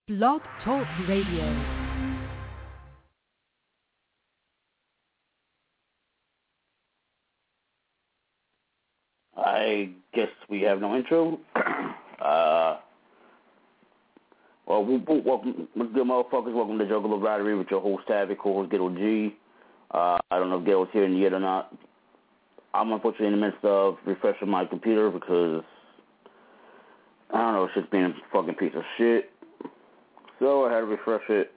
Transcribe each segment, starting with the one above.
Blog Talk Radio. I guess we have no intro. Welcome, good motherfuckers. Welcome to Juggalo Battery with your host, Havoc, co-host Ghetto G. I don't know if Ghetto's here yet or not. I'm unfortunately in the midst of refreshing my computer because, I don't know, it's just being a fucking piece of shit. So I had to refresh it.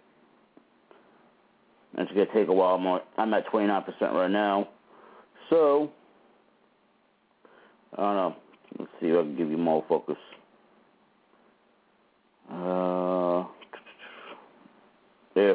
It's going to take a while. I'm at 29% right now. So, I don't know. Let's see if I can give you more focus. Yeah.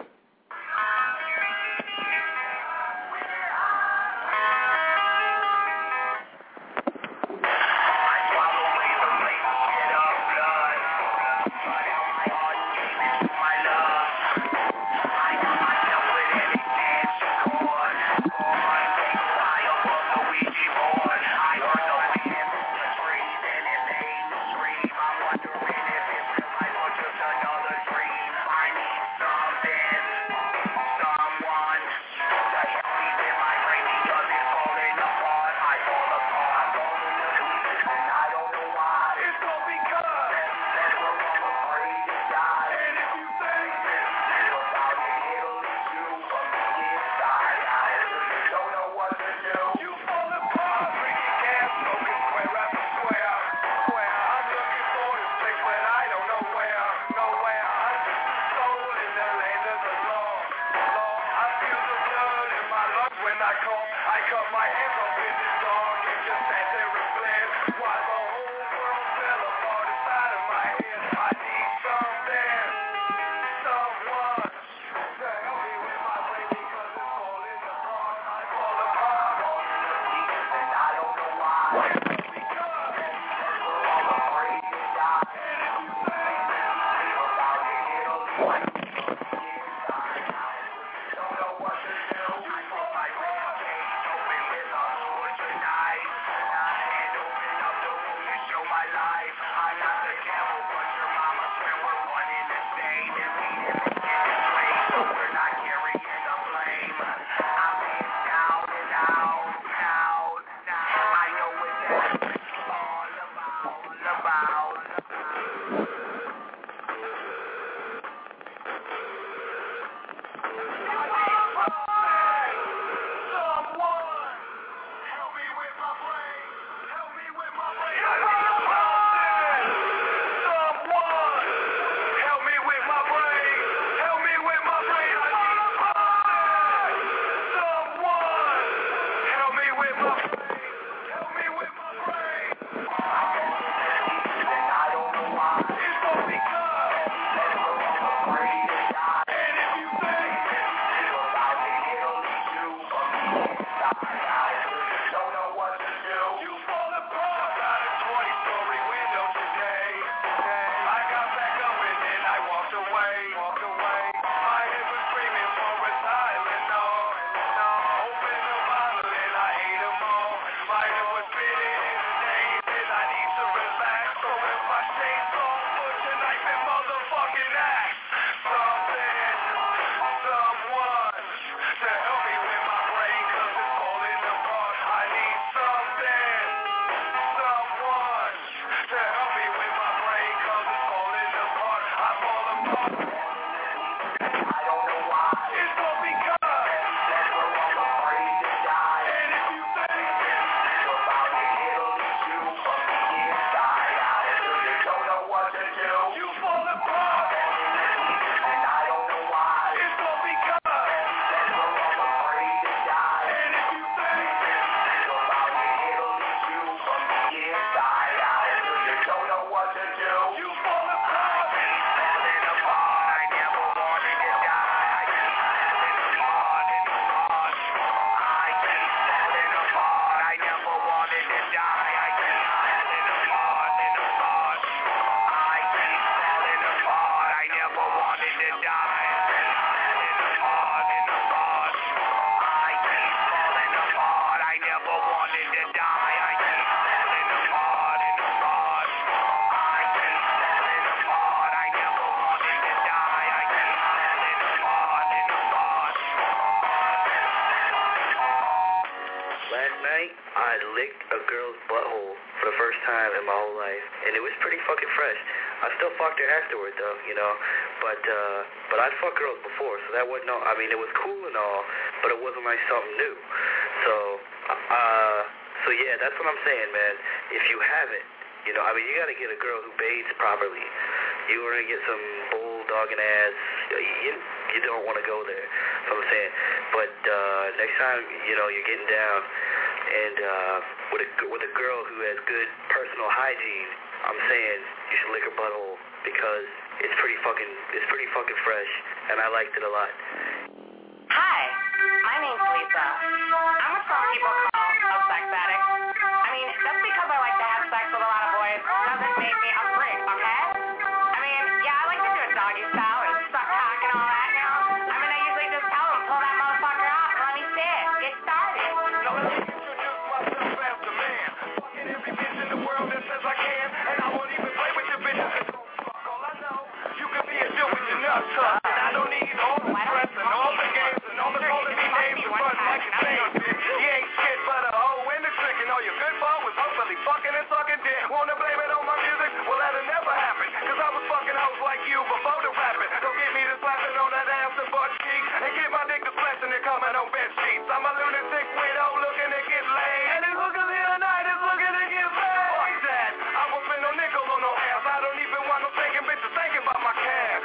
I licked a girl's butthole for the first time in my whole life, and it was pretty fucking fresh. I still fucked her afterward, though, you know, but I'd fucked girls before, so that wasn't, I mean, it was cool and all, but it wasn't like something new. So yeah, that's what I'm saying, man. If you haven't, you know, I mean, you gotta get a girl who bathes properly. You want to get some bulldogging ass, you don't want to go there, that's what I'm saying. But next time, you know, you're getting down, and with a girl who has good personal hygiene, I'm saying you should lick her butthole because it's pretty fucking fresh, and I liked it a lot. Hi, my name's Lisa. I'm what some people call a sex addict. I mean, just because I like to have sex with a lot of boys doesn't make me a freak, okay? I mean, yeah, I like to do a doggy style and suck cock and all that, you know? I mean, I usually just tell them, pull that motherfucker out and let me see it. Get started. Now let me introduce myself as the man. Fucking every bitch in the world that says I can, and I won't even play with your bitches that don't fuck. All I know, you can be a dude with your nuts tucked, and I don't need all the stress and all the games and all the calling me names and fun like you say. You ain't shit but a hoe and a trick, and all your good ball was hopefully fucking and sucking dick. Wanna blame it on my music? Well, that'll never happen, cause I was fucking hoes like you before the rapping. Don't get me to slapping on that ass and butt cheek, and get my dick to splashing and coming on bed sheets. I'm a lunatic widow looking to get laid, and this hooker the other night is looking to get laid. Fuck that, I won't spend no nickel on no ass. I don't even want no thinking bitches thinking about my cash.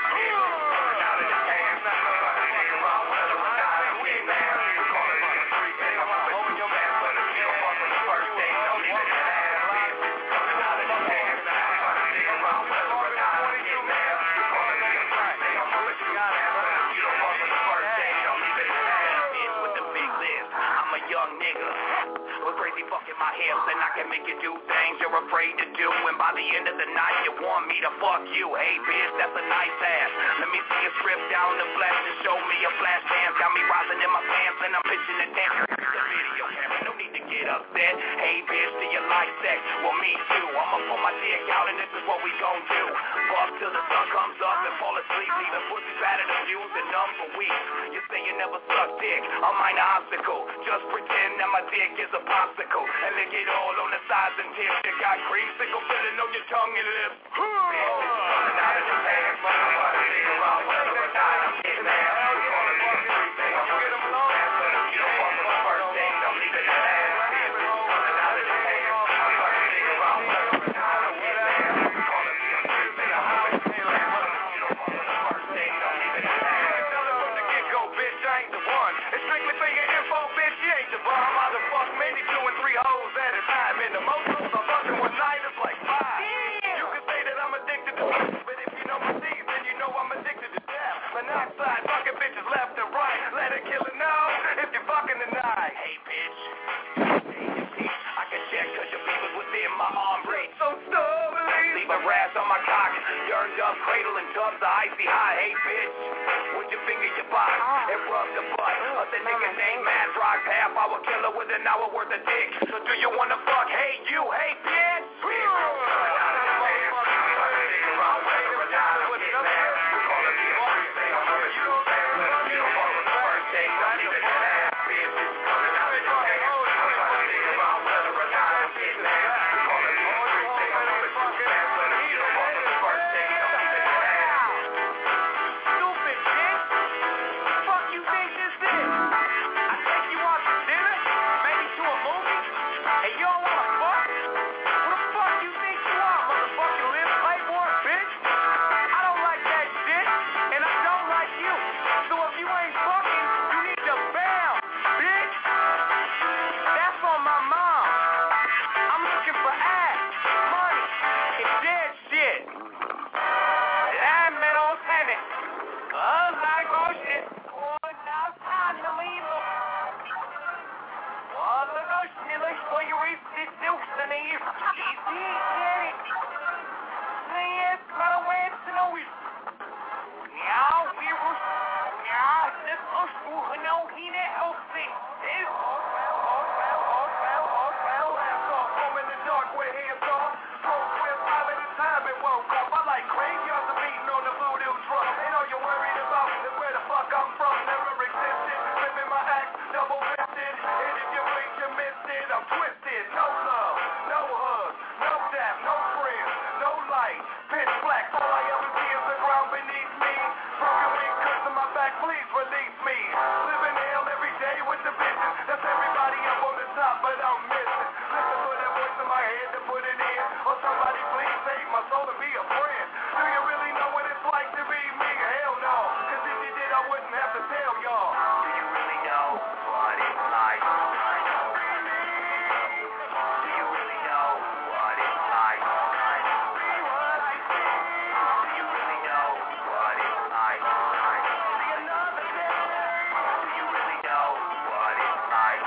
My hips and I can make you do things you're afraid to do, and by the end of the night you want me to fuck you. Hey bitch, that's a nice ass. Let me see you strip down the flesh and show me a flash dance. Got me rising in my pants and I'm pitching the dance. The video camera, no need to get upset. Hey bitch, do you like sex? Well me too. I'ma pull my dick out and this is what we gon' do. Fuck till the sun comes up and fall asleep, leaving pussy fat and abused and numb for weeks. You say you never suck dick, a minor obstacle. Just pretend that my dick is a popsicle. And lick it all on the sides and tips. You got creamsicle filling on your tongue and lips. Coming out of the pants, motherfucker, nigga, around whether or not I'm getting there. You wanna be a street thing, I'm gonna get them alone. But if you don't fuck with the first thing, I'm leaving that ass. Coming out of the pants, motherfucker, nigga, around whether or not I'm getting there. You wanna be a street thing, I'm gonna get them alone. But if you don't fuck with the first thing, I'm leaving that ass. Tell her from the get-go, bitch, I ain't the one. It's strictly for your info, bitch, you ain't the bum. I'm either fuck maybe 2 and 3 hoes at a time. And the most hoes I'm fucking one night is like 5. You can say that I'm addicted to sex, but if you know my C's, then you know I'm addicted to death. Monoxide, fucking bitches left and right. Let a killer know if you're fucking tonight. Hey, bitch. I can check cause your beef is within my arm reach. So stubborn. Leave a rash on my cock. Yearned up cradle and tubs of icy hot. Hey, bitch. Would you finger your box and rub the butt of the nigga named Mad Rock? Half-hour killer with an hour worth of dick. So do you wanna fuck? Hey, you. Hey, bitch. Hey, you don't wanna fuck? Who the fuck you think you are? please release me. Living hell every day with the vision. That's everybody up on the top, but I'm missing. Listen for that voice in my head to put it in. Oh, somebody please save my soul and be a friend. Do you really know what it's like to be me? Hell no. Cause if you did, I wouldn't have to tell y'all. Do you really know what it's like? Do you really know what it's like? Do you really know what it's like? See another day. Do you really know what it's like?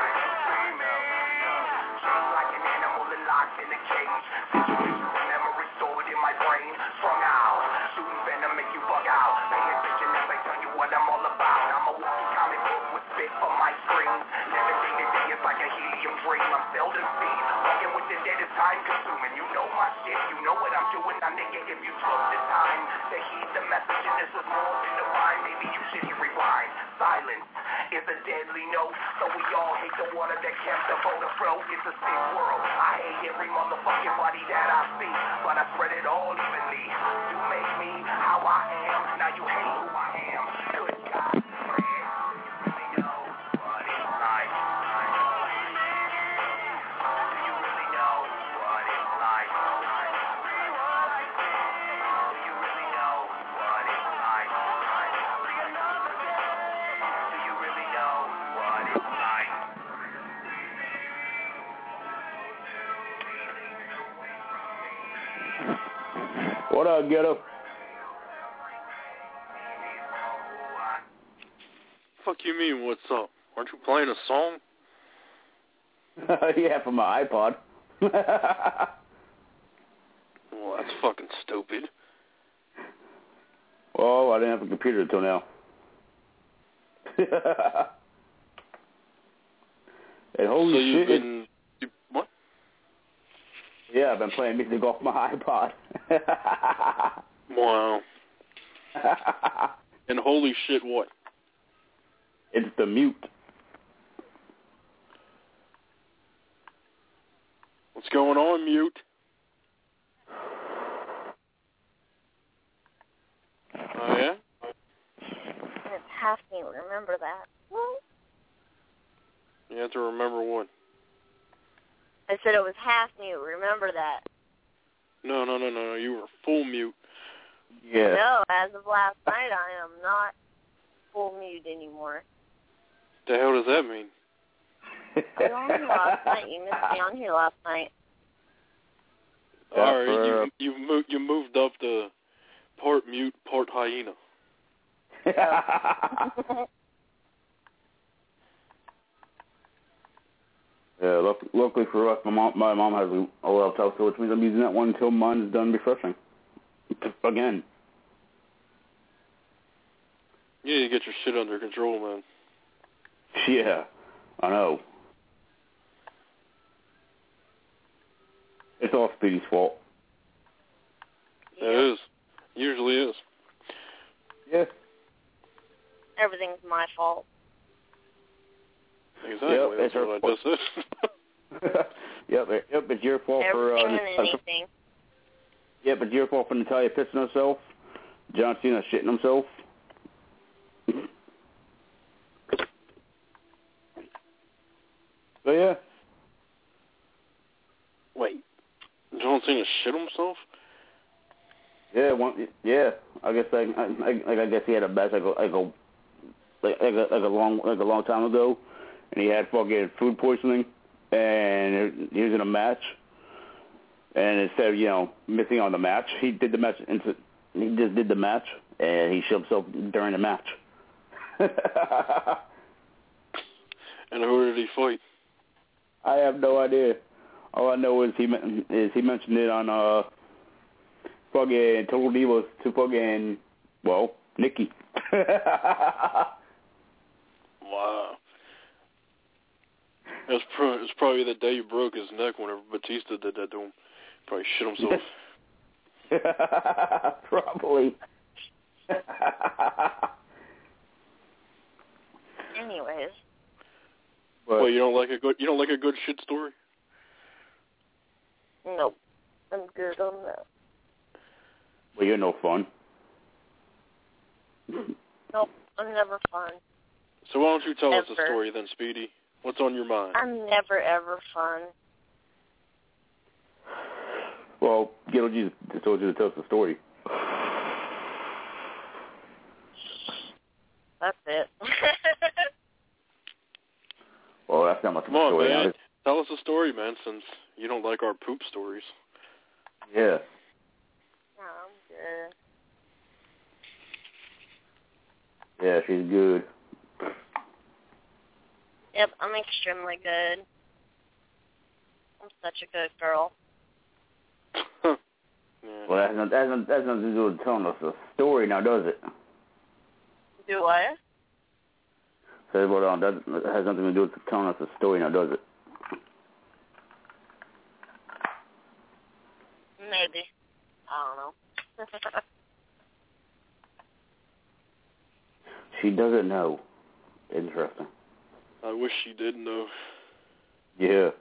Chained like an animal and locked in a cage. Situations and memories stored in my brain. Strung out, shooting venom make you bug out. Pay attention as I tell you what I'm all about. I'm a walking comic book with spit on my screen. Living day to day is like a helium dream. I'm seldom seen. Walking with the dead is time consuming. You know my shit, you know what I'm doing. Now nigga, if you took the time to heed the message and this was more than divine, maybe you should hit rewind. Silence is a deadly note, so we all hate the water that kept the boat afloat. It's a sick world. I hate every motherfucking body that I see, but I spread it all evenly. You make me how I am, now you hate who I am. Good God, Fred, do you really know what it's like? Do you really know what it's like? Do you really know what it's like? Do you really know what it's like? What up, Ghetto? Fuck you mean, what's up? Aren't you playing a song? Yeah, from my iPod. Well, that's fucking stupid. Oh, I didn't have a computer until now. And holy so you've shit. been... what? Yeah, I've been playing music off my iPod. Wow. And holy shit, what? It's the mute. What's going on, mute? Oh, yeah? It's half me, remember that. You have to remember what? I said it was half mute, remember that. No, you were full mute. Yeah. No, as of last night I am not full mute anymore. The hell does that mean? I was on here last night. You missed me on here last night. All right, you moved up the part mute, part hyena. Yeah, luckily for us, my mom has a laptop, so which means I'm using that one until mine's done refreshing. Again. Yeah, you get your shit under control, man. Yeah, I know. It's all Speedy's fault. It is. Usually is. Yeah. Everything's my fault. Exactly. Yep, that's what I just said. Yep, it's your fault Everything for... and anything. Yep, it's your fault for Natalia pissing herself, John Cena shitting himself. So, yeah. Wait, John Cena shit himself? Yeah. I guess he had a match like a long time ago, and he had fucking food poisoning, and he was in a match, and instead of missing on the match, he did the match. He just did the match, and he shot himself during the match. And who did he fight? I have no idea. All I know is he mentioned it on fucking Total Divas to fucking Nikki. Wow. It's probably the day he broke his neck whenever Batista did that to him. Probably shit himself. Probably. Anyways. But, Well, you don't like a good shit story? Nope. I'm good on that. Well, you're no fun. Nope. I'm never fun. So why don't you tell us a Ever. story then, Speedy? What's on your mind? I'm never, ever fun. Well, Ghetto G just told you to tell us the story. That's it. Well, that's not much of Come a on, story. man. Tell us a story, man, since you don't like our poop stories. Yeah. No, I'm good. Yeah, she's good. Yep, I'm extremely good. I'm such a good girl. Yeah. Well, that's nothing to do with telling us a story now, does it? Do what? So, well, that has nothing to do with telling us a story now, does it? Maybe. I don't know. She doesn't know. Interesting. I wish she did know. Yeah.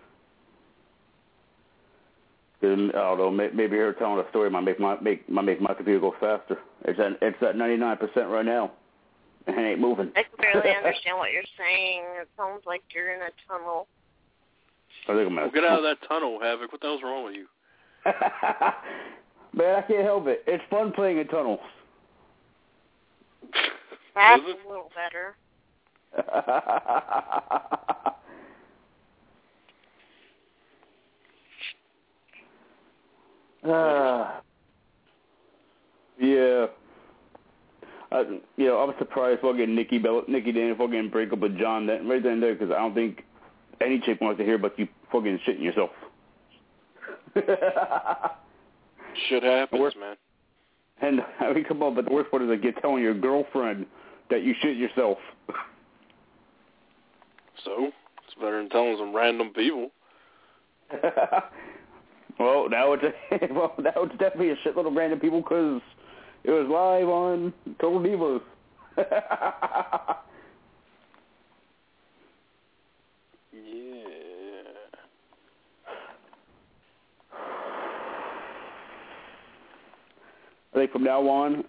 I don't know. Maybe her telling a story might make my computer go faster. It's at 99% right now, and it ain't moving. I can barely understand what you're saying. It sounds like you're in a tunnel. I think I'm Well, get out of that tunnel, Havoc. What the hell's wrong with you? Man, I can't help it. It's fun playing in tunnels. That's Is it? a little better. Yeah. I was surprised fucking Nikki didn't fucking break up with John right then and there, because I don't think any chick wants to hear about you fucking shitting yourself. Shit happens, man. And I mean, come on, but the worst part is like you're telling your girlfriend that you shit yourself. So, it's better than telling some random people. Well, now it's definitely a shitload of random people because it was live on Total Divas. Yeah. I think from now on,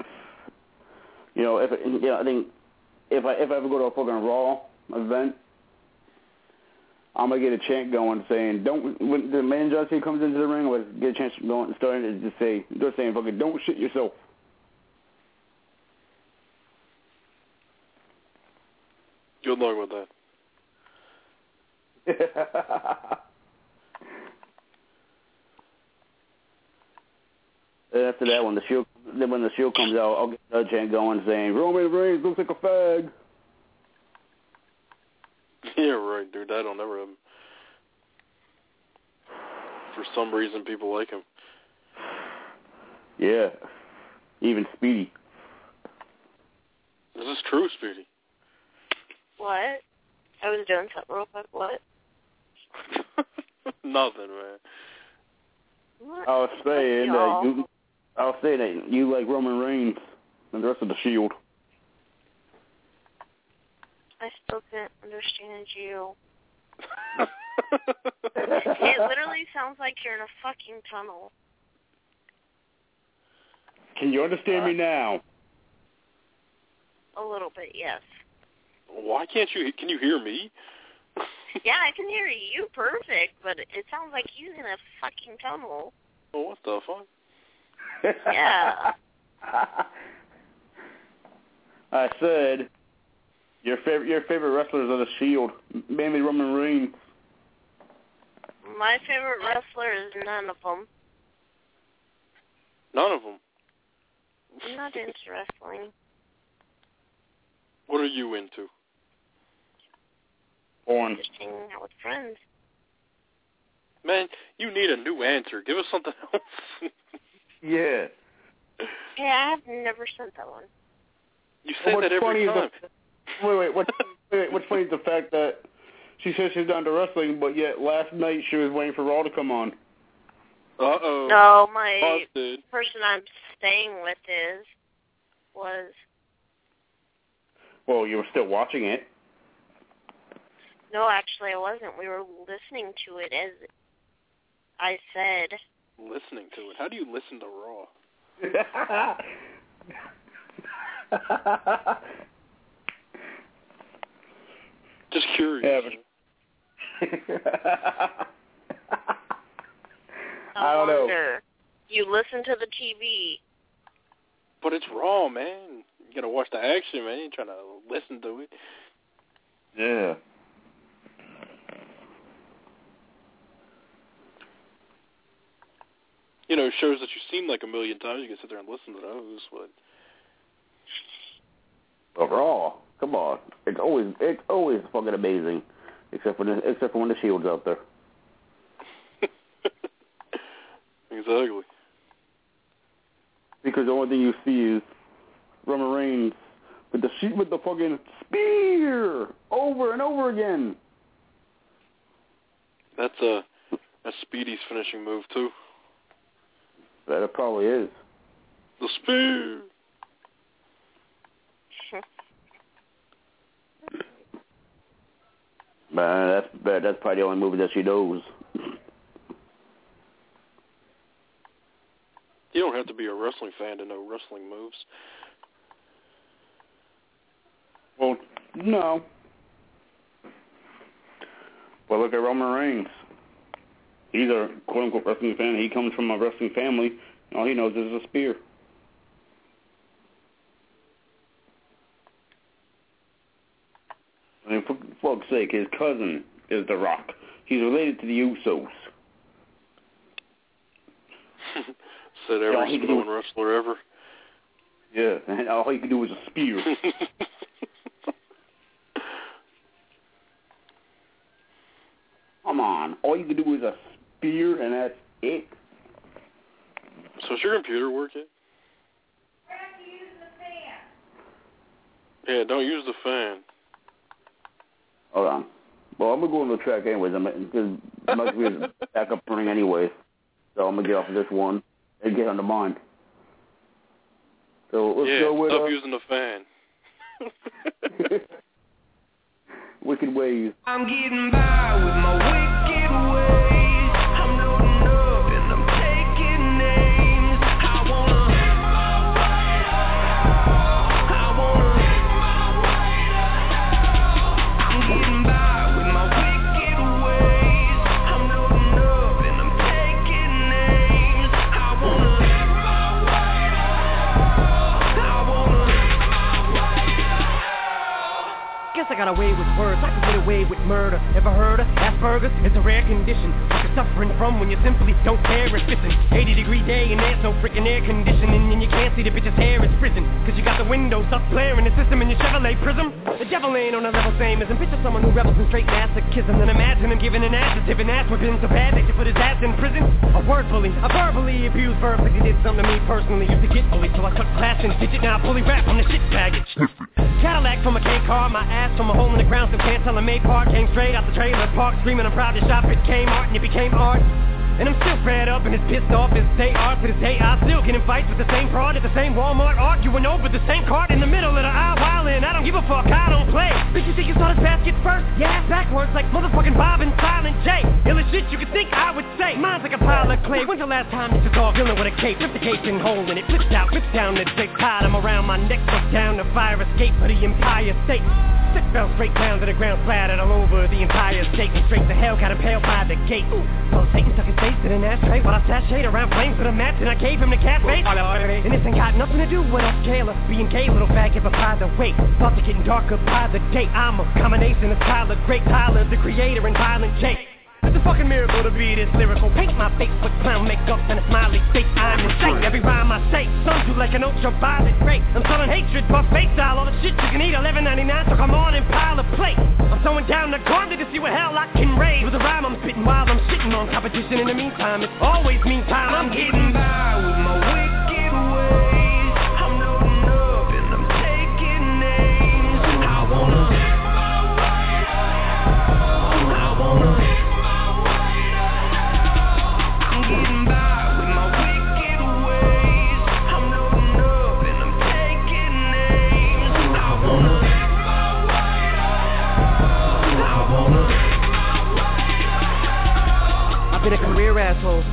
I think if I ever go to a fucking Raw event, I'm gonna get a chant going saying, "Don't." When the man John Cena comes into the ring, let's get a chant going, starting to just saying, "Fucking don't shit yourself." Good luck with that. And after that, when the Shield comes out, I'll get another chant going saying, "Roman Reigns looks like a fag." Yeah, right, dude. That'll never happen. For some reason, people like him. Yeah. Even Speedy. This is true, Speedy. What? I was doing something real quick. What? Nothing, man. What? I was saying that you like Roman Reigns and the rest of the Shield. I still can't understand you. It literally sounds like you're in a fucking tunnel. Can you understand me now? A little bit, yes. Why can't you? Can you hear me? Yeah, I can hear you perfect, but it sounds like you're in a fucking tunnel. Oh, what the fuck? Yeah. I said your favorite wrestlers are the Shield, mainly Roman Reigns. My favorite wrestler is none of them. None of them. I'm not into wrestling. What are you into? Porn. Just hanging out with friends. Man, you need a new answer. Give us something else. Yeah. Yeah, I've never sent that one. You say that every time. What's funny is the fact that she says she's done to wrestling, but yet last night she was waiting for Raw to come on. Uh-oh. No, my Busted. person I'm staying with was. Well, you were still watching it. No, actually I wasn't. We were listening to it as I said. Listening to it. How do you listen to Raw? happening? I don't know. You listen to the TV. But it's raw, man. You gotta watch the action, man. You're trying to listen to it. Yeah. You know, shows that you've seen like a million times, you can sit there and listen to those, But Raw, come on. It's always fucking amazing. Except for when the Shield's out there. Exactly. Because the only thing you see is Roman Reigns with the fucking spear over and over again. That's Speedy's finishing move too. That it probably is. The spear. Man, that's probably the only movie that she knows. You don't have to be a wrestling fan to know wrestling moves. Well, no. Well, look at Roman Reigns. He's a quote-unquote wrestling fan. He comes from a wrestling family. All he knows is a spear. I mean, for fuck's sake, his cousin is The Rock. He's related to the Usos. Said every known wrestler ever. Yeah, and all he can do is a spear. Come on, all you can do is a spear, and that's it. So is your computer working? Why don't you use the fan? Yeah, don't use the fan. Hold on. Well, I'm going to go on the track anyways. Because my computer's back up running anyway. So I'm going to get off of this one and get on the mine. So let's go with... stop using the fan. Wicked ways. I'm getting by with my wicked ways. I'm loading up and I'm taking names. I wanna I'm getting by with my wicked ways. I'm loading up and I'm taking names. I wanna Guess I got away with words, I can get away with murder. Ever heard of Asperger's? It's a rare condition what you're suffering from when you simply don't care. It's listen, 80-degree day and there's no freaking air conditioning, and you can't see the bitch's hair is prison, cause you got the windows up flaring the system in your Chevrolet Prism. The devil ain't on a level same as him. Picture someone who rebels in straight masochism, then imagine him giving an adjective and ass whipping so bad they should put his ass in prison. A word bully, a verbally abused verb like he did something to me personally. Used to get bullied till I took class and digit, now I fully rap on the shit baggage. Cadillac from a K car, my ass from a hole in the ground, so can't tell a May Park. Came straight out the trailer park, screaming I'm proud to shop at Kmart, and it became art. And I'm still fed up and as pissed off as they are. To this day I still get in fights with the same broad at the same Walmart, arguing over the same cart in the middle of the aisle, wildin'. I don't give a fuck, I don't play. Bitch, you think you saw this basket first? Yeah, backwards like motherfucking Bob and Silent J. Ill as shit you could think I would say. Mine's like a pile of clay. When's the last time you saw villain with a cape? Rip the cape and hole in it, flips out, rips down the dick, tied him around my neck, put down the fire escape for the Empire State. Six fell straight down to the ground, splattered all over the entire state. And straight to hell, got impaled by the gate. So Satan stuck his face in an ashtray while I sashayed around flames with a match, and I gave him the cat face. And this ain't got nothing to do with us Kayla being gay, little faggot, but by the way, thoughts are getting darker by the day. I'm a combination of Tyler, Great Tyler, the creator, and Violent J. It's a fucking miracle to be this lyrical. Paint my face with clown makeup and a smiley face. I'm insane. Every rhyme I say, some do like an ultraviolet ray. I'm selling hatred, buffet style, all the shit you can eat, $11.99. So come on and pile a plate. I'm throwing down the gauntlet to see what hell I can raise. With a rhyme I'm spitting while I'm shitting on competition. In the meantime, it's always meantime. I'm getting by with my wicked ways. I'm loading up and I'm taking names. I wanna I've been a career asshole, I don't see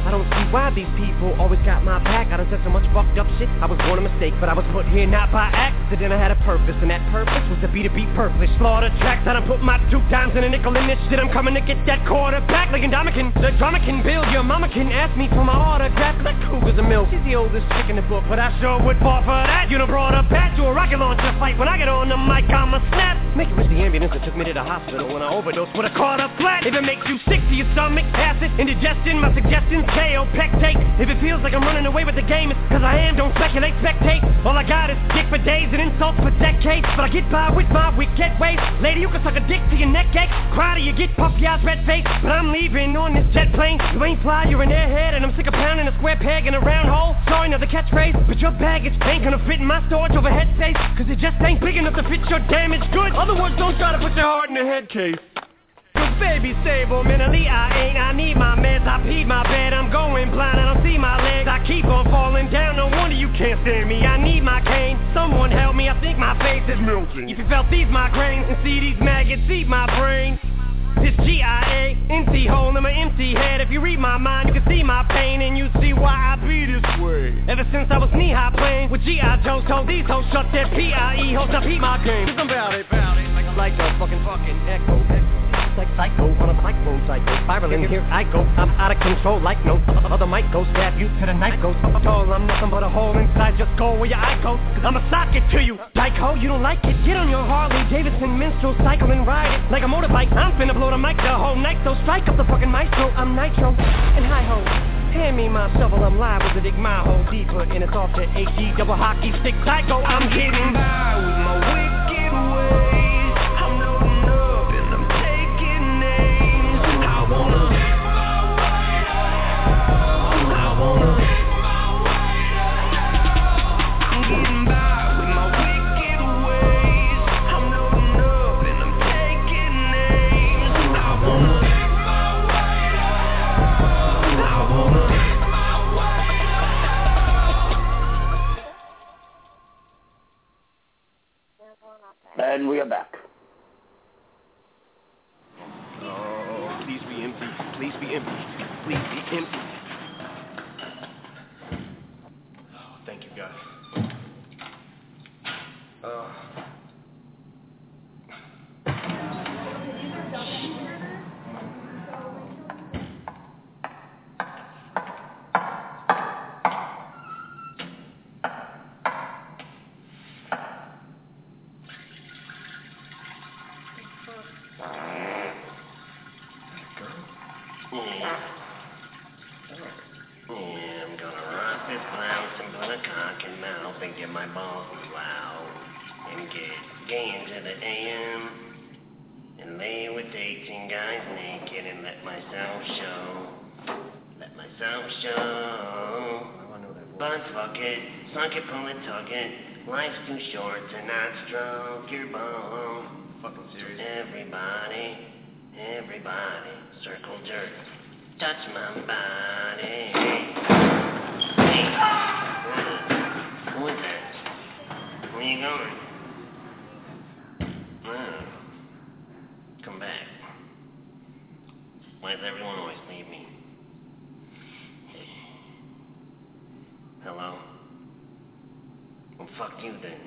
why these people always got my back. I done said so much fucked up shit. I was born a mistake, but I was put here not by accident. I had a purpose, and that purpose was to be purplish. Slaughter tracks, I done put my 2 dimes and a nickel in this shit. I'm coming to get that quarterback. Like Indomitian, the drama can build. Your mama can ask me for my autograph. That cougar's a milk. She's the oldest chick in the book, but I sure would fall for that. You done brought her back to a rocket launcher fight. When I get on the mic, I'ma snap. Make it wish the ambulance that took me to the hospital when I overdosed would've caught up flat. If it makes you sick to your stomach, acid, indigestion, my suggestions, KO, pectate. If it feels like I'm running away with the game, it's cause I am, don't speculate, spectate. All I got is dick for days and insults for decades, but I get by with my wicked ways. Lady, you can suck a dick till your neck aches. Cry till you get puffy eyes, red face. But I'm leaving on this jet plane. You ain't fly, you're an airhead, and I'm sick of pounding a square peg in a round hole. Sorry, another catchphrase, but your baggage ain't gonna fit in my storage overhead space, cause it just ain't big enough to fit your damaged goods. Other words, don't try to put your heart in a head case. Cause baby stable, mentally I ain't. I need my meds, I peed my bed. I'm going blind, I don't see my legs. I keep on falling down, no wonder you can't stand me. I need my cane, someone help me, I think my face is melting. If you felt these migraines and see these maggots eat my brain, this GIA, empty hole in my empty head. If you read my mind, you can see my pain, and you see why I be this way. Ever since I was knee-high playing with G.I. Joe, told these hoes shut their P.I.E. hoes up, eat my game. Cause I'm bout it, like a fucking echo. Like psycho on a microphone cycle. Spiraling, here I go. I'm out of control like no other mic goes. Stab you to the night goes. Tall, I'm nothing but a hole inside. Just go where your eye goes. Cause I'ma sock it to you. Dyke-ho, you don't like it? Get on your Harley Davidson minstrel, cycle and ride it like a motorbike. I'm finna blow the mic the whole night, so strike up the fucking maestro. I'm nitro and hi-ho. Hand me my shovel, I'm live with the dig my hole deeper, and it's off to H-E double hockey stick psycho. I'm getting by with my wicked ways. I'm loading up and I'm taking names. I wanna get my way out. I wanna get my way out. I'm getting by with my wicked ways. I'm loading up and I'm taking names. I wanna get my way out. I wanna. And we are back. Oh, please be empty. Please be empty. Please be empty. Oh, thank you, guys. Life's too short to not stroke your bone. Fucking serious. Everybody, circle jerk. Touch my body. Hey. Who is that? Where you going? Come back. Why does everyone always leave me? Hello? Well, fuck you then.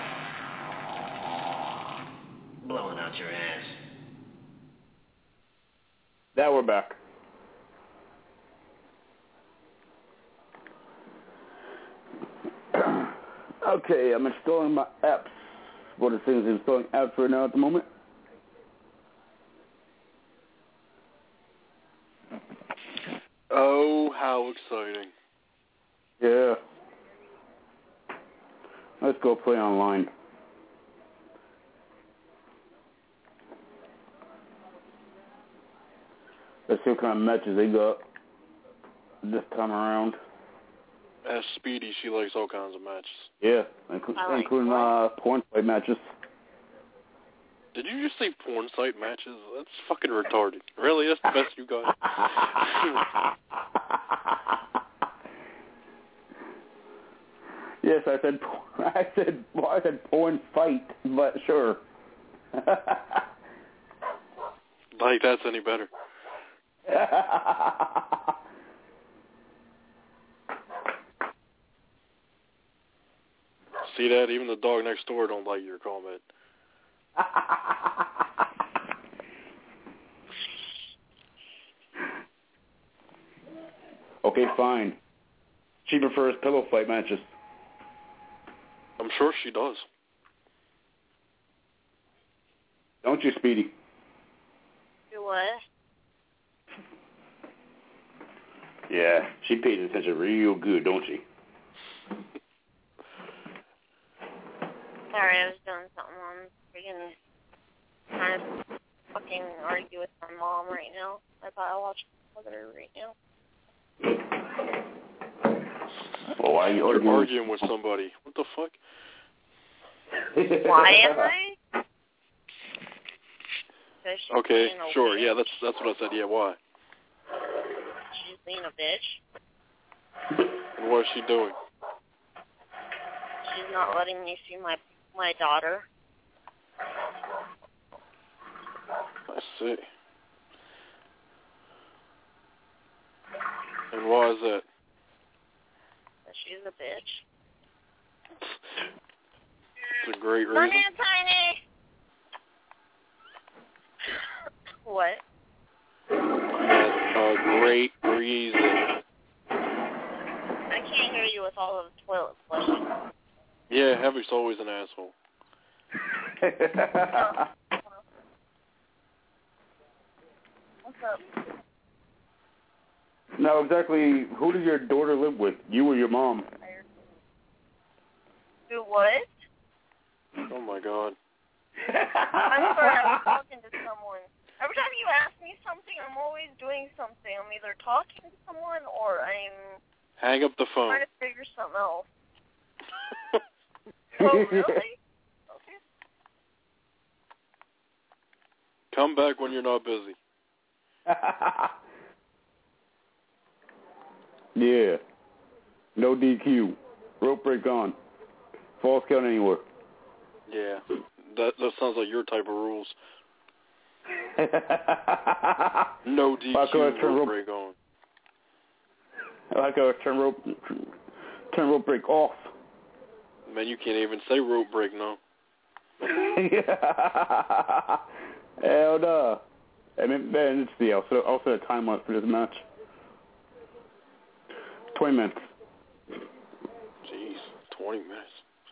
Blowing out your ass. Now we're back. Okay, I'm installing my apps. What are the things installing apps right now at the moment? Oh, how exciting. Yeah. Let's go play online. Let's see what kind of matches they got this time around. Ask Speedy, she likes all kinds of matches. Yeah, including porn fight matches. Did you just say porn site matches? That's fucking retarded. Really? That's the best you got? Yes, I said porn fight, but sure. Like that's any better. See that? Even the dog next door don't like your comment. Okay, fine. She prefers pillow fight matches. I'm sure she does. Don't you, Speedy? Do what? Yeah, she pays attention real good, don't she? Sorry, I was doing something on freaking trying to fucking argue with my mom right now. I thought I watched her right now. Well, why are you arguing with somebody? What the fuck? Why am I? Okay, sure. Yeah, that's what I said. Yeah, why? She's being a bitch. And what is she doing? She's not letting me see my daughter. I see. And why is that? She's a bitch. It's a great reason. Come here, Tiny. What? That's a great reason. I can't hear you with all of the toilet flushing. Yeah, Heavy's always an asshole. What's up? Now, exactly, who does your daughter live with? You or your mom? Do what? Oh, my God. I'm sorry, I'm talking to someone. Every time you ask me something, I'm always doing something. I'm either talking to someone or I'm... Hang up the phone. Trying to figure something else. Oh, really? Okay. Come back when you're not busy. Yeah. No DQ. Rope break on. False count anywhere. Yeah. That sounds like your type of rules. No DQ, rope break on. I like how turn rope break off. Man, you can't even say rope break now. Hell no. I mean, man, let's see. I'll set a time on for this match. 20 minutes. Jeez, 20 minutes.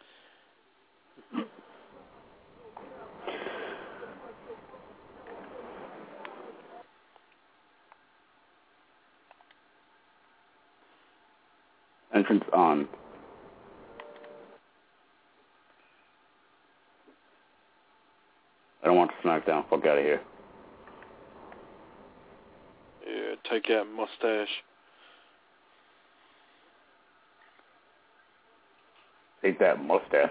Entrance on. I don't want to SmackDown. Fuck out of here. Yeah, take that mustache. Take that mustache.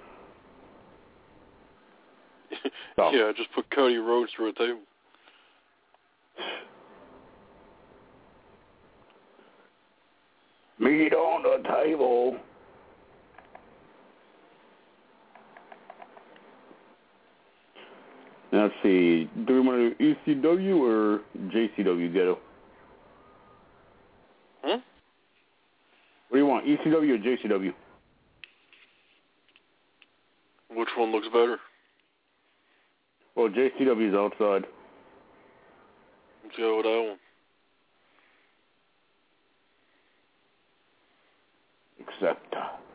Oh. Yeah, just put Cody Rhodes through a table. Meat on the table. Now, let's see. Do we want to do ECW or JCW, Ghetto? Huh? What do you want, ECW or JCW? Which one looks better? Well, JCW is outside. Let's go with that one. Except.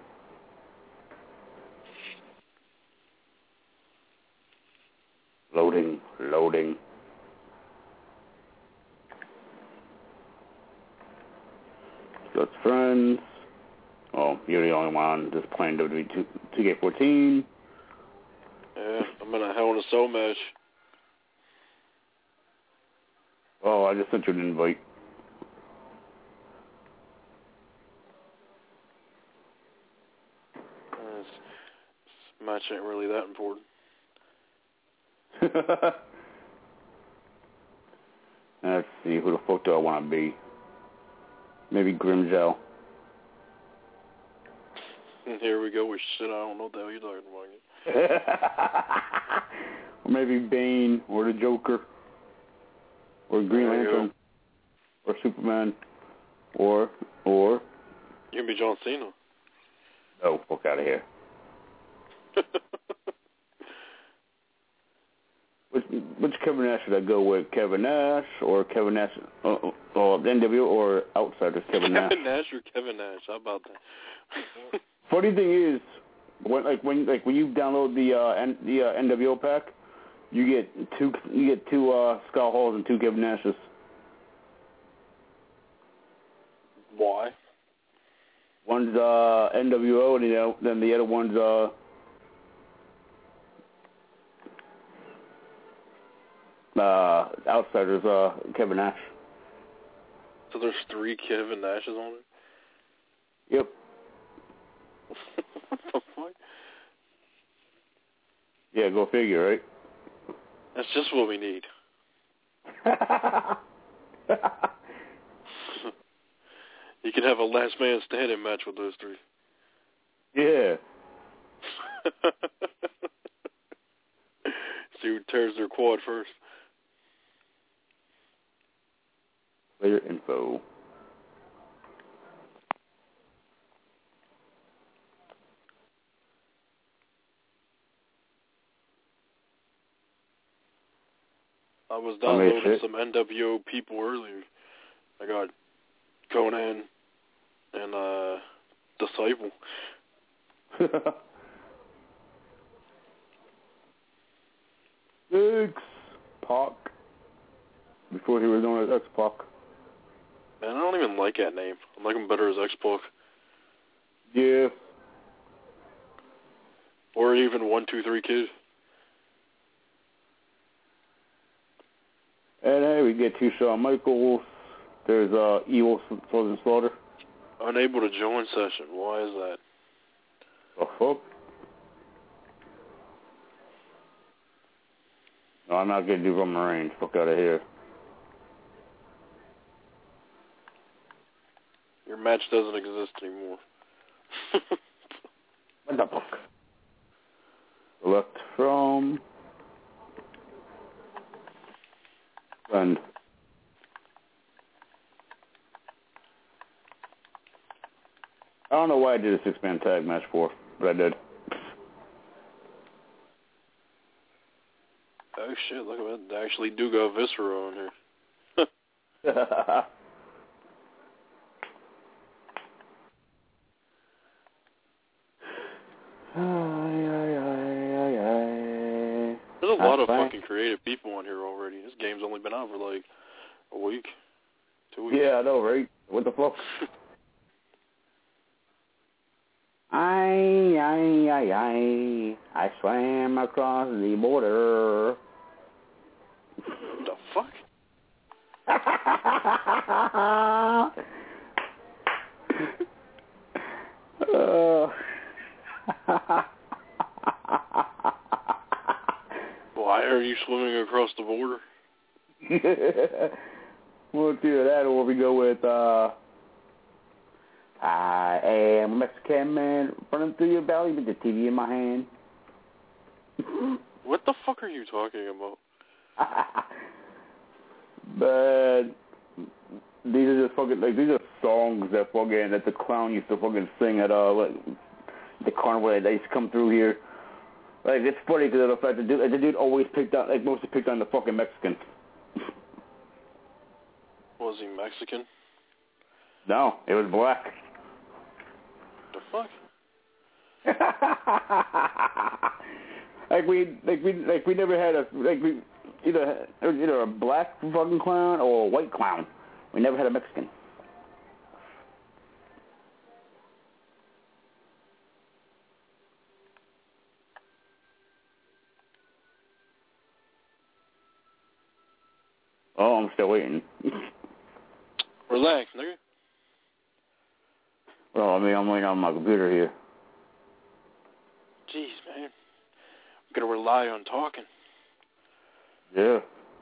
Loading. So it's friends. Oh, you're the only one just playing WWE 2K14. Yeah, I'm in a Hell in a Cell match. Oh, I just sent you an invite. This match ain't really that important. Let's see, who the fuck do I want to be? Maybe Grimjow. Here we go with shit I don't know what the hell you're talking about. Or maybe Bane, or the Joker, or Green Lantern, or Superman, or... You can be John Cena. No, fuck out of here. Which Kevin Nash should I go with? Kevin Nash or Kevin Nash, or NWO or Outsiders Kevin Nash? Kevin Nash or Kevin Nash? How about that? Funny thing is, when you download the NWO pack, you get two Scott Halls and two Kevin Nashes. Why? One's NWO, and then the other one's Outsiders Kevin Nash. So there's 3 Kevin Nashes on it? Yep. What the fuck? Yeah, go figure, right? That's just what we need. You can have a last man standing match with those 3. Yeah. See who tears their quad first. Player info. I was downloading some NWO people earlier. I got Conan and Disciple. X-Pac. Before he was known as X-Pac. Man, I don't even like that name. I like him better as X-Pac. Yeah. Or even 1-2-3 Kid. And hey, we get to Shawn Michaels. There's Evil Frozen Slaughter. Unable to join session. Why is that? The fuck? No, I'm not gonna do Roman Reigns. Fuck out of here. Your match doesn't exist anymore. What the fuck? Select from... Send. I don't know why I did a 6-man tag match for, but I did. Oh shit, look at that. They actually do got Viscera on here. There's a lot of fucking creative people on here already. This game's only been out for like a week, 2 weeks. Yeah, I know, right? What the fuck? I swam across the border. What the fuck? Why are you swimming across the border? We'll do that, or we go with, I am a Mexican man running through your belly with the TV in my hand. What the fuck are you talking about? But these are just fucking, like, these are songs that the clown used to fucking sing at, like, the carnival that used to come through here. Like, it's funny because of the fact that the dude always picked on, like, mostly picked on the fucking Mexicans. Was he Mexican? No, it was black. The fuck? we never had either a black fucking clown or a white clown. We never had a Mexican. Oh, I'm still waiting. Relax, nigga. Well, I mean, I'm waiting on my computer here. Jeez, man. I'm gonna rely on talking. Yeah.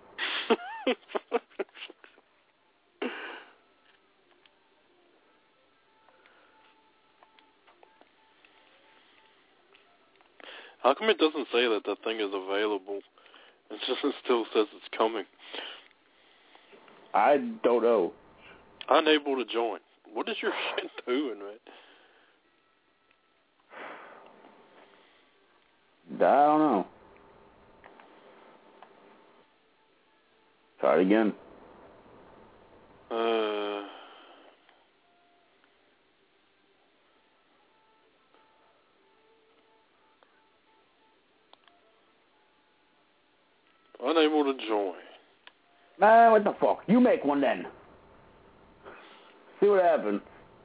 How come it doesn't say that the thing is available? It still says it's coming. I don't know. Unable to join. What is your shit doing, man? don't know. Try it again. Unable to join. Man, what the fuck? You make one then. See what happens.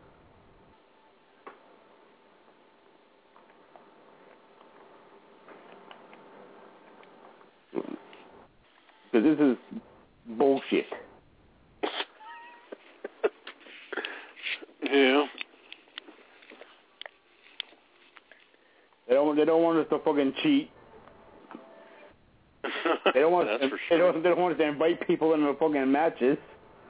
Because this is bullshit. Yeah. They don't want us to fucking cheat. They don't want. That's for sure. They don't want us to invite people into the fucking matches.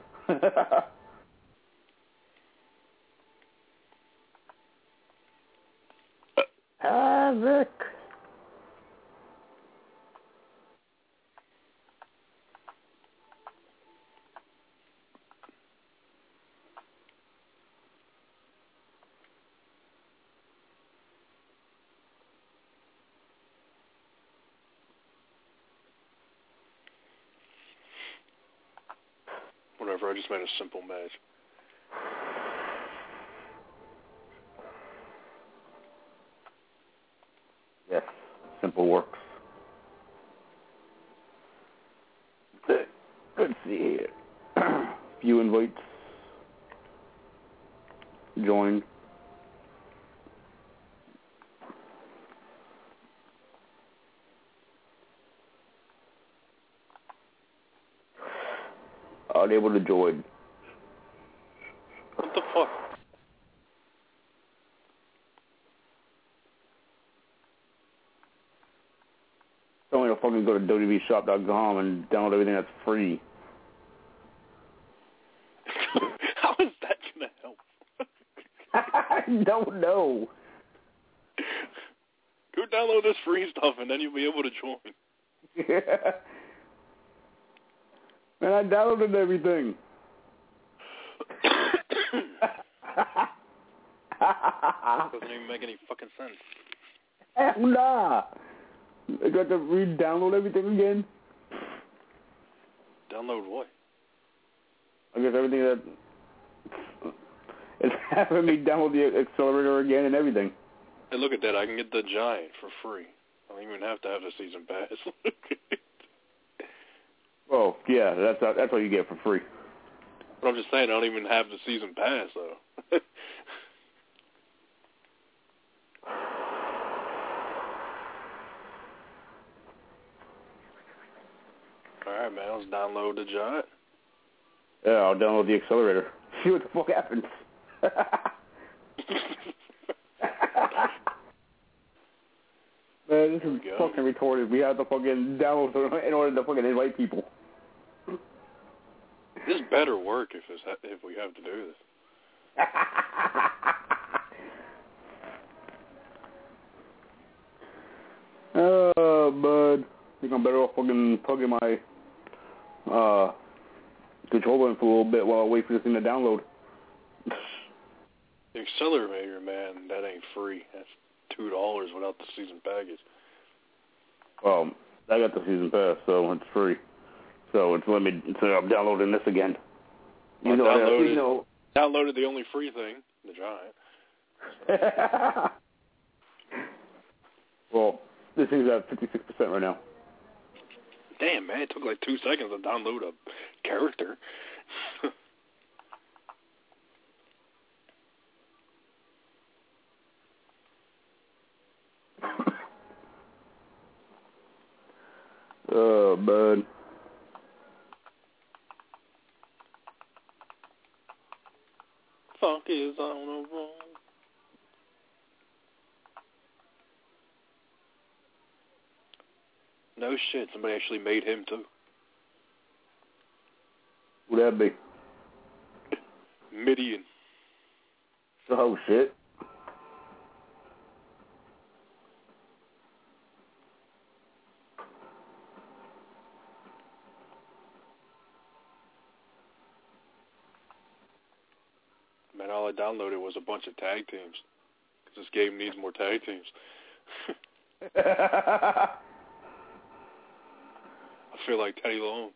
Havoc. Whatever, I just made a simple match. Yes, simple works. Let's see here. Few invites. Join. Unable to join. What the fuck? Tell me to fucking go to WWEshop.com and download everything that's free. How is that gonna help? I don't know. Go download this free stuff and then you'll be able to join. Yeah. Man, I downloaded everything. Doesn't even make any fucking sense. Heck nah. I got to re-download everything again. Download what? I guess everything that... It's having me download the accelerator again and everything. Hey, look at that. I can get the Giant for free. I don't even have to have the season pass. Oh, yeah, that's what you get for free. But I'm just saying, I don't even have the season pass, though. Alright, man, let's download the Giant. Yeah, I'll download the accelerator. See what the fuck happens. Man, this is fucking retarded. We have to fucking download in order to fucking invite people. This better work if we have to do this. Oh, bud. I think I'm better off fucking plugging my controller in for a little bit while I wait for this thing to download. The accelerator, man, that ain't free. That's $2 without the season package. Well, I got the season pass, so it's free. So it's let me. So I'm downloading this again. Downloaded the only free thing, the Giant. Well, this thing's at 56% right now. Damn, man, it took like 2 seconds to download a character. Oh, bud. Funk is on a roll. No shit, somebody actually made him too. Who'd that be? Midian. Oh, shit. Man, all I downloaded was a bunch of tag teams. Because this game needs more tag teams. I feel like Teddy Long.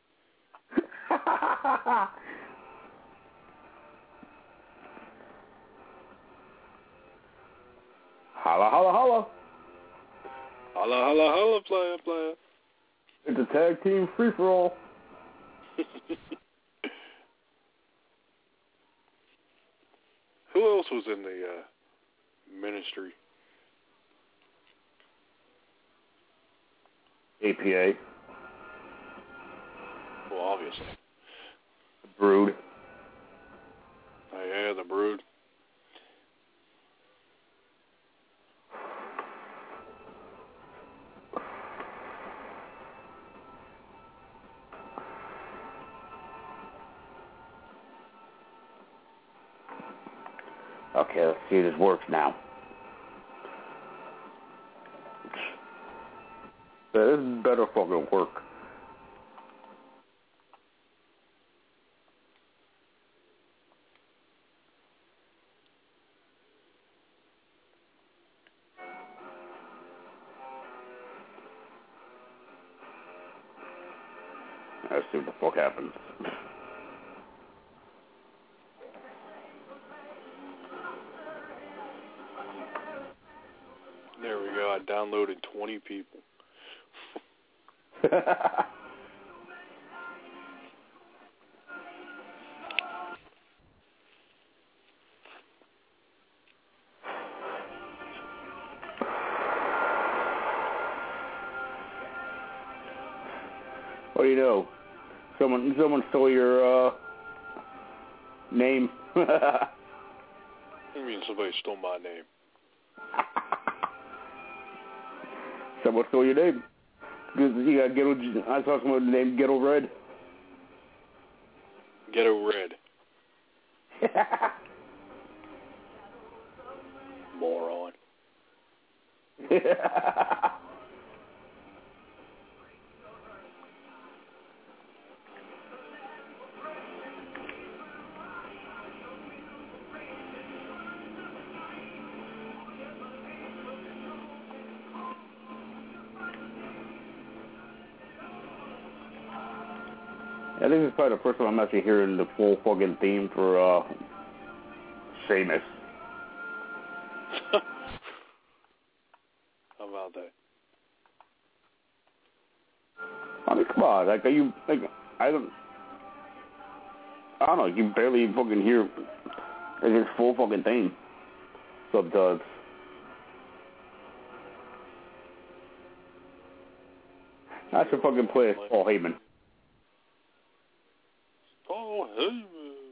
Holla, holla, holla. Holla, holla, holla, player. It's a tag team free-for-all. Who else was in the ministry? APA. Well, obviously. The Brood. Oh, yeah, the Brood. Okay, let's see if this works now. This better fucking work. Let's see what the fuck happens. There we go. I downloaded 20 people. What do you know? Someone stole your name. What do you mean somebody stole my name? Someone stole your name. Because you got Ghetto. I was talking about the name Ghetto Red. Ghetto Red. Moron. I think this is probably the first time I'm actually hearing the full fucking theme for Sheamus. How about that? I mean, come on, like, are you like I don't know, you barely fucking hear like his full fucking theme. Subdubs. I should fucking play it, Paul Heyman. Paul Heyman.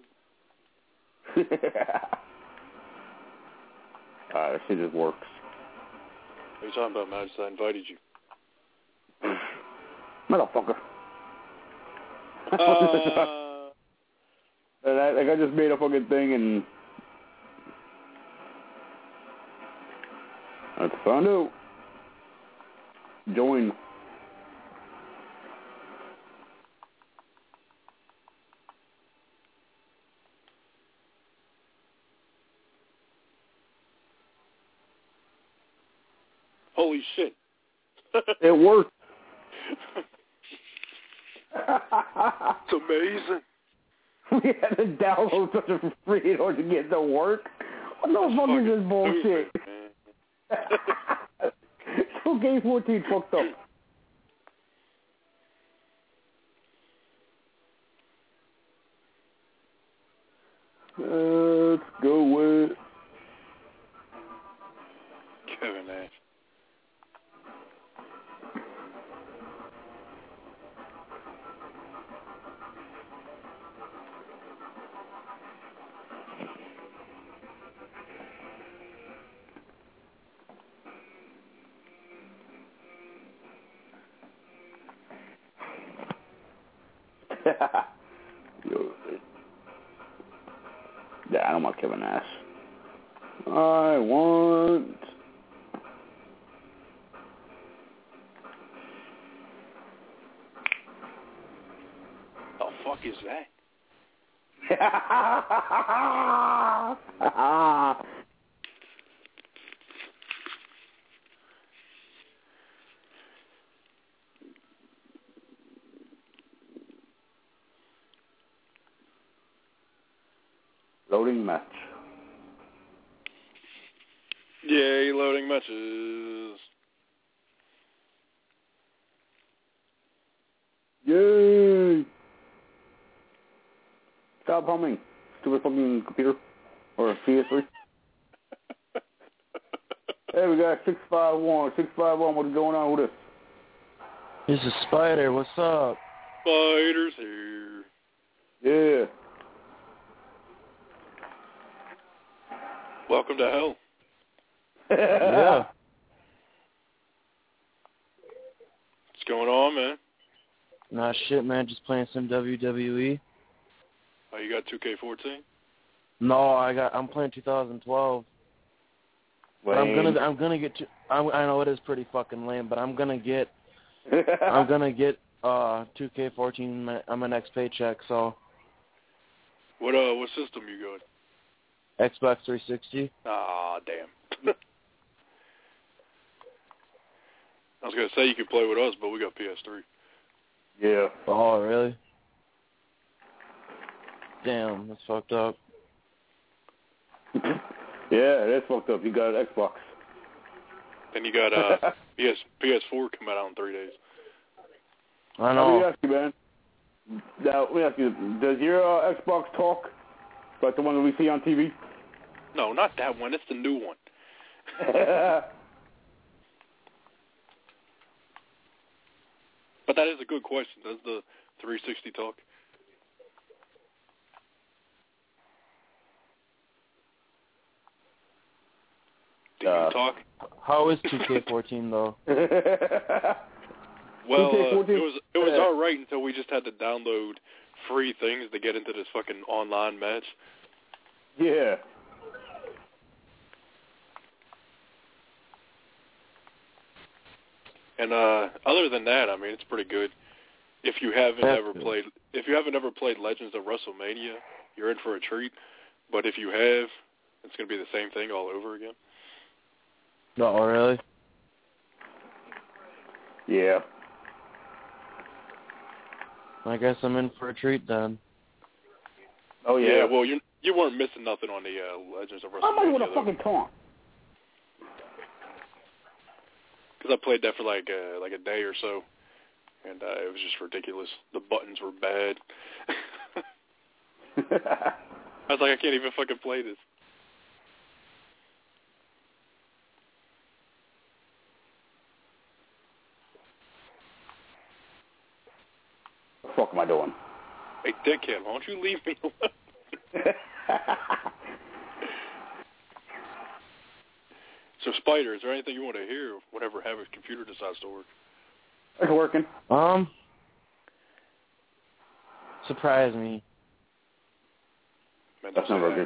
This shit just works. What are you talking about, Madison? I invited you. Motherfucker. And I just made a fucking thing and let's find out. Join. Holy shit. It worked. It's amazing. We had to download such a free in order to get it to work. What the fuck is this bullshit? So game 14 fucked up. Let's go with Kevin Nash. Yeah, I don't want Kevin Nash. I want... The fuck is that? Loading match. Yay, loading matches. Yay! Stop humming. Stupid fucking computer. Or PS3. Hey, we got 651. 651, what is going on with this? This is Spider. What's up? Spider's here. Yeah. Welcome to hell. Yeah. What's going on, man? Nah, shit, man. Just playing some WWE. Oh, you got 2K14? No, I'm playing 2012. But I'm gonna get to. I know it is pretty fucking lame, but I'm gonna get 2K14 on my next paycheck. So. What system you going? Xbox 360. Ah, damn. I was gonna say you could play with us, but we got PS3. Yeah. Oh, really? Damn, that's fucked up. Yeah, that's fucked up. You got an Xbox. Then you got PS4 come out in 3 days. I know. Let me ask you, man. Now, let me ask you, does your Xbox talk like the one that we see on TV? No, not that one. It's the new one. But that is a good question. Does the 360 talk? Do you talk? How is 2K14 though? Well, it was all right until we just had to download free things to get into this fucking online match. Yeah. And other than that, I mean, it's pretty good. If you haven't ever played Legends of WrestleMania, you're in for a treat. But if you have, it's going to be the same thing all over again. No, really? Yeah. I guess I'm in for a treat then. Oh yeah. Yeah, well, you weren't missing nothing on the Legends of WrestleMania. I might want to fucking taunt. Because I played that for like a day or so, and it was just ridiculous. The buttons were bad. I was like, I can't even fucking play this. What the fuck am I doing? Hey, dickhead, why don't you leave me alone? So, Spider, is there anything you want to hear whenever Havoc's computer decides to work? It's working. Surprise me. Man, that's not working.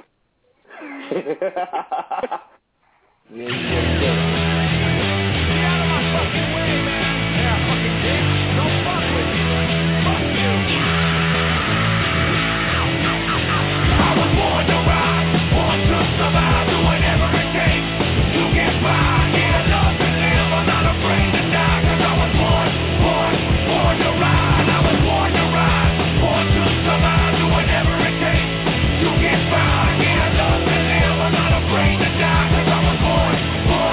Born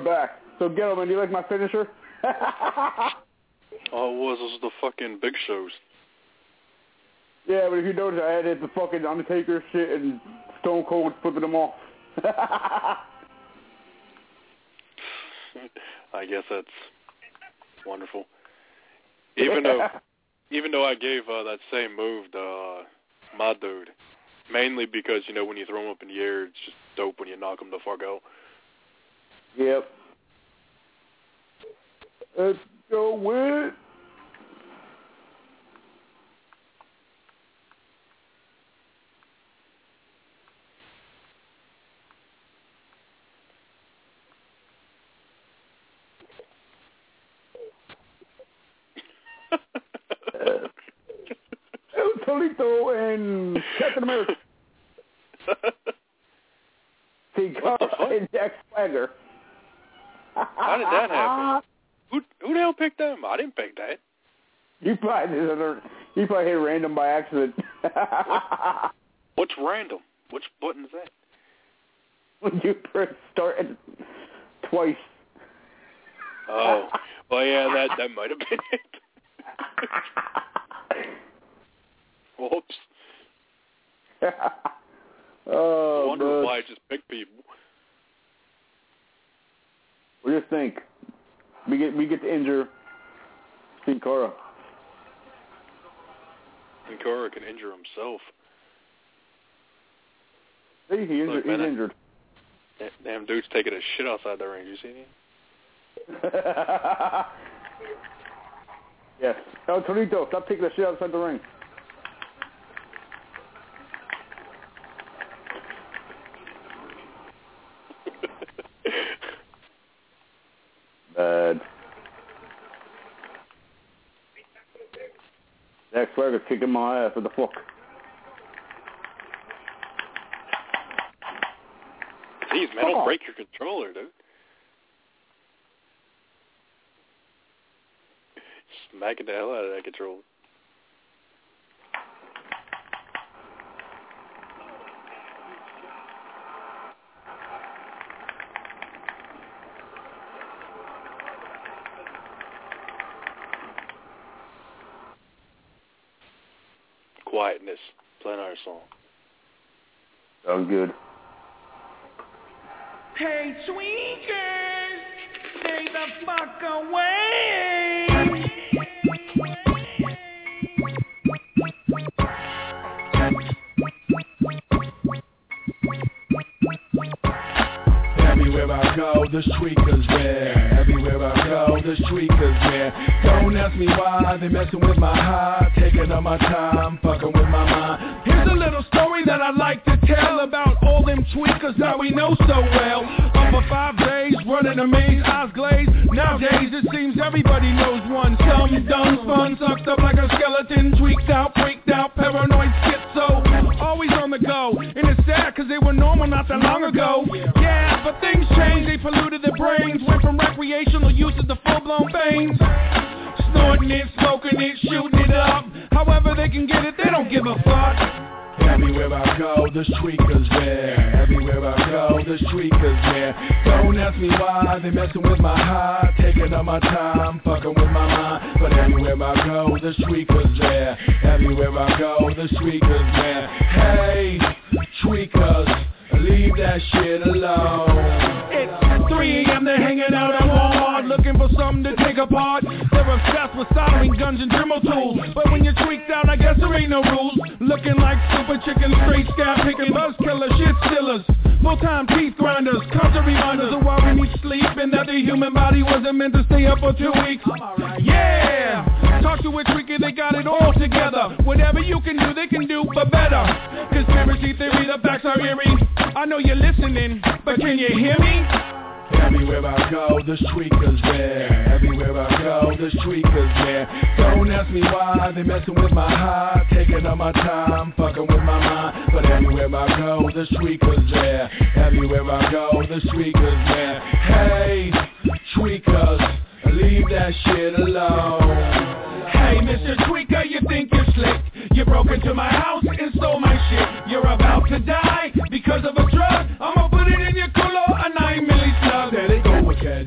back. So, gentlemen, do you like my finisher? All it was the fucking Big Shows. Yeah, but if you notice, I added the fucking Undertaker shit and Stone Cold flipping them off. I guess that's wonderful. Even though I gave that same move to my dude, mainly because, you know, when you throw him up in the air, it's just dope when you knock him the fuck out. Yep. Let's go with... El Torito and Captain America. Cara and Jack Swagger. How did that happen? Who the hell picked them? I didn't pick that. You probably hit random by accident. What's random? Which button is that? When you press start twice. Oh, well, yeah, that might have been it. Whoops. Oh, I wonder why I just picked people. What do you think? We get to injure Sin Cara. Sin Cara can injure himself. See, he's injured. Damn dude's taking a shit outside the ring. You see him? Yes. El Torito, stop taking a shit outside the ring. Bad. Jack Swagger's kicking my ass. What the fuck? Jeez, man, don't break your controller, dude. Smacking the hell out of that controller. Quietness. Playing our song. Sounds good. Hey, tweakers, stay the fuck away. Everywhere I go, the tweakers there. Everywhere I go, the tweakers there. Don't ask me why, they messing with my heart, taking up my time, fucking with my mind. Here's a little story that I like to tell about all them tweakers that we know so well. Up for 5 days, running a maze, eyes glazed. Nowadays it seems everybody knows one. Some dumb fun, sucked up like a skeleton, tweaked out, freaked out, paranoid schizo. Always on the go, and it's sad cause they were normal not that long ago. Yeah, but things changed, they polluted their brains. Went from recreational uses to full-blown bangs. Snorting it, smoking it, shooting it up. However they can get it, they don't give a fuck. Everywhere I go, there's tweakers there. Everywhere I go, there's tweakers there. Don't ask me why, they messing with my heart, taking up my time, fucking with my mind. But everywhere I go, there's tweakers there. Everywhere I go, there's tweakers there. Hey, tweakers, leave that shit alone. It's 3 a.m., they're hanging out at Walmart, looking for something to take apart. They're obsessed with soldering guns and Dremel tools, but when you're tweaked out, I guess there ain't no rules. Looking like super chicken, straight scab picking, buzz killers, shit stealers, full-time teeth grinders, constant reminders of why we need sleep and that the human body wasn't meant to stay up for 2 weeks. Yeah, talk to a tweaker, they got it all together. Whatever you can do, they can do, but better. Conspiracy theory, the facts are eerie. I know you're listening, but can you hear me? Everywhere I go, there's tweakers there. Everywhere I go, there's tweakers there. Don't ask me why, they messing with my heart, taking up my time, fucking with my mind. But everywhere I go, there's tweakers there. Everywhere I go, there's tweakers there. Hey, tweakers, leave that shit alone. Hey, Mr. Tweaker, you think you're slick? You broke into my house and stole my shit. You're about to die because of a drug. I'ma put it in your culo, a 9 milli slug. There they go again.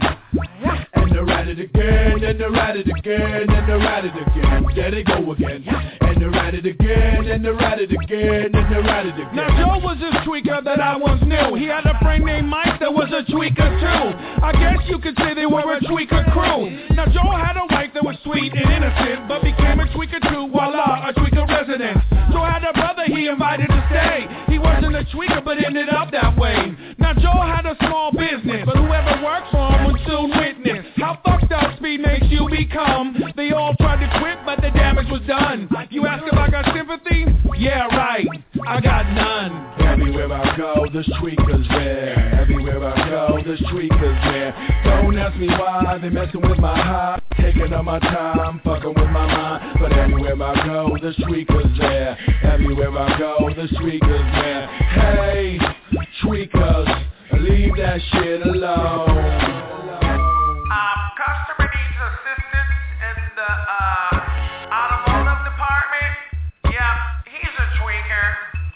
at it again, and they're at it again. There they go again. And they're at it again, and they're at it again, and they're at it again. Now Joe was this tweaker that I once knew. He had a friend named Mike that was a tweaker too. I guess you could say they were a tweaker crew. Now Joe had a wife that was sweet and innocent, but became a tweaker too. Voila, a tweaker resident. Joe had a brother he invited to stay. He wasn't a tweaker but ended up that way. Now Joe had a small business, but whoever worked for him would soon witness how fucked up speed makes you become. They all tried to quit, but the damage was done. You ask if I got sympathy? Yeah, right, I got none. Everywhere I go, the tweakers there. Everywhere I go, the tweakers there. Don't ask me why, they messing with my heart, taking up my time, fucking with my mind. But everywhere I go, the tweakers there. Everywhere I go, the tweakers there. Hey, tweakers, leave that shit alone. Customer needs assistance in the automotive department. Yeah, he's a tweaker.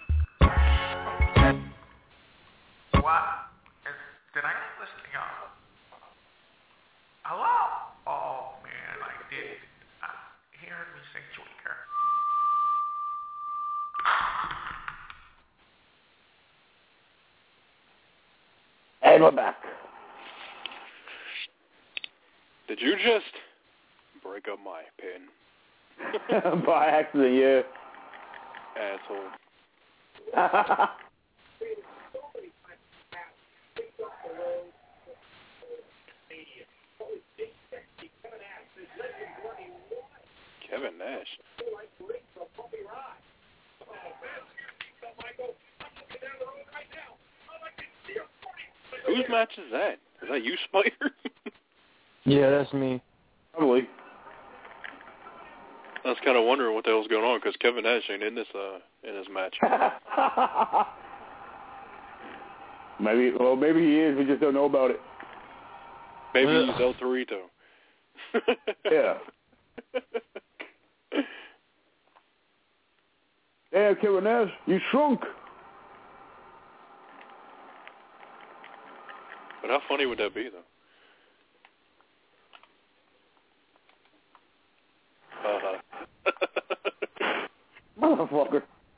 What? Did I get this thing on? Hello? Oh man, I did. He heard me say tweaker. And we're back. Did you just break up my pen? By accident, yeah. Asshole. Kevin Nash. Whose match is that? Is that you, Spider? Yeah, that's me. Probably. I was kind of wondering what the hell's going on because Kevin Nash ain't in this match. Maybe he is. We just don't know about it. Maybe he's El Torito. Yeah. Hey, Kevin Nash, you shrunk. But how funny would that be, though? Motherfucker.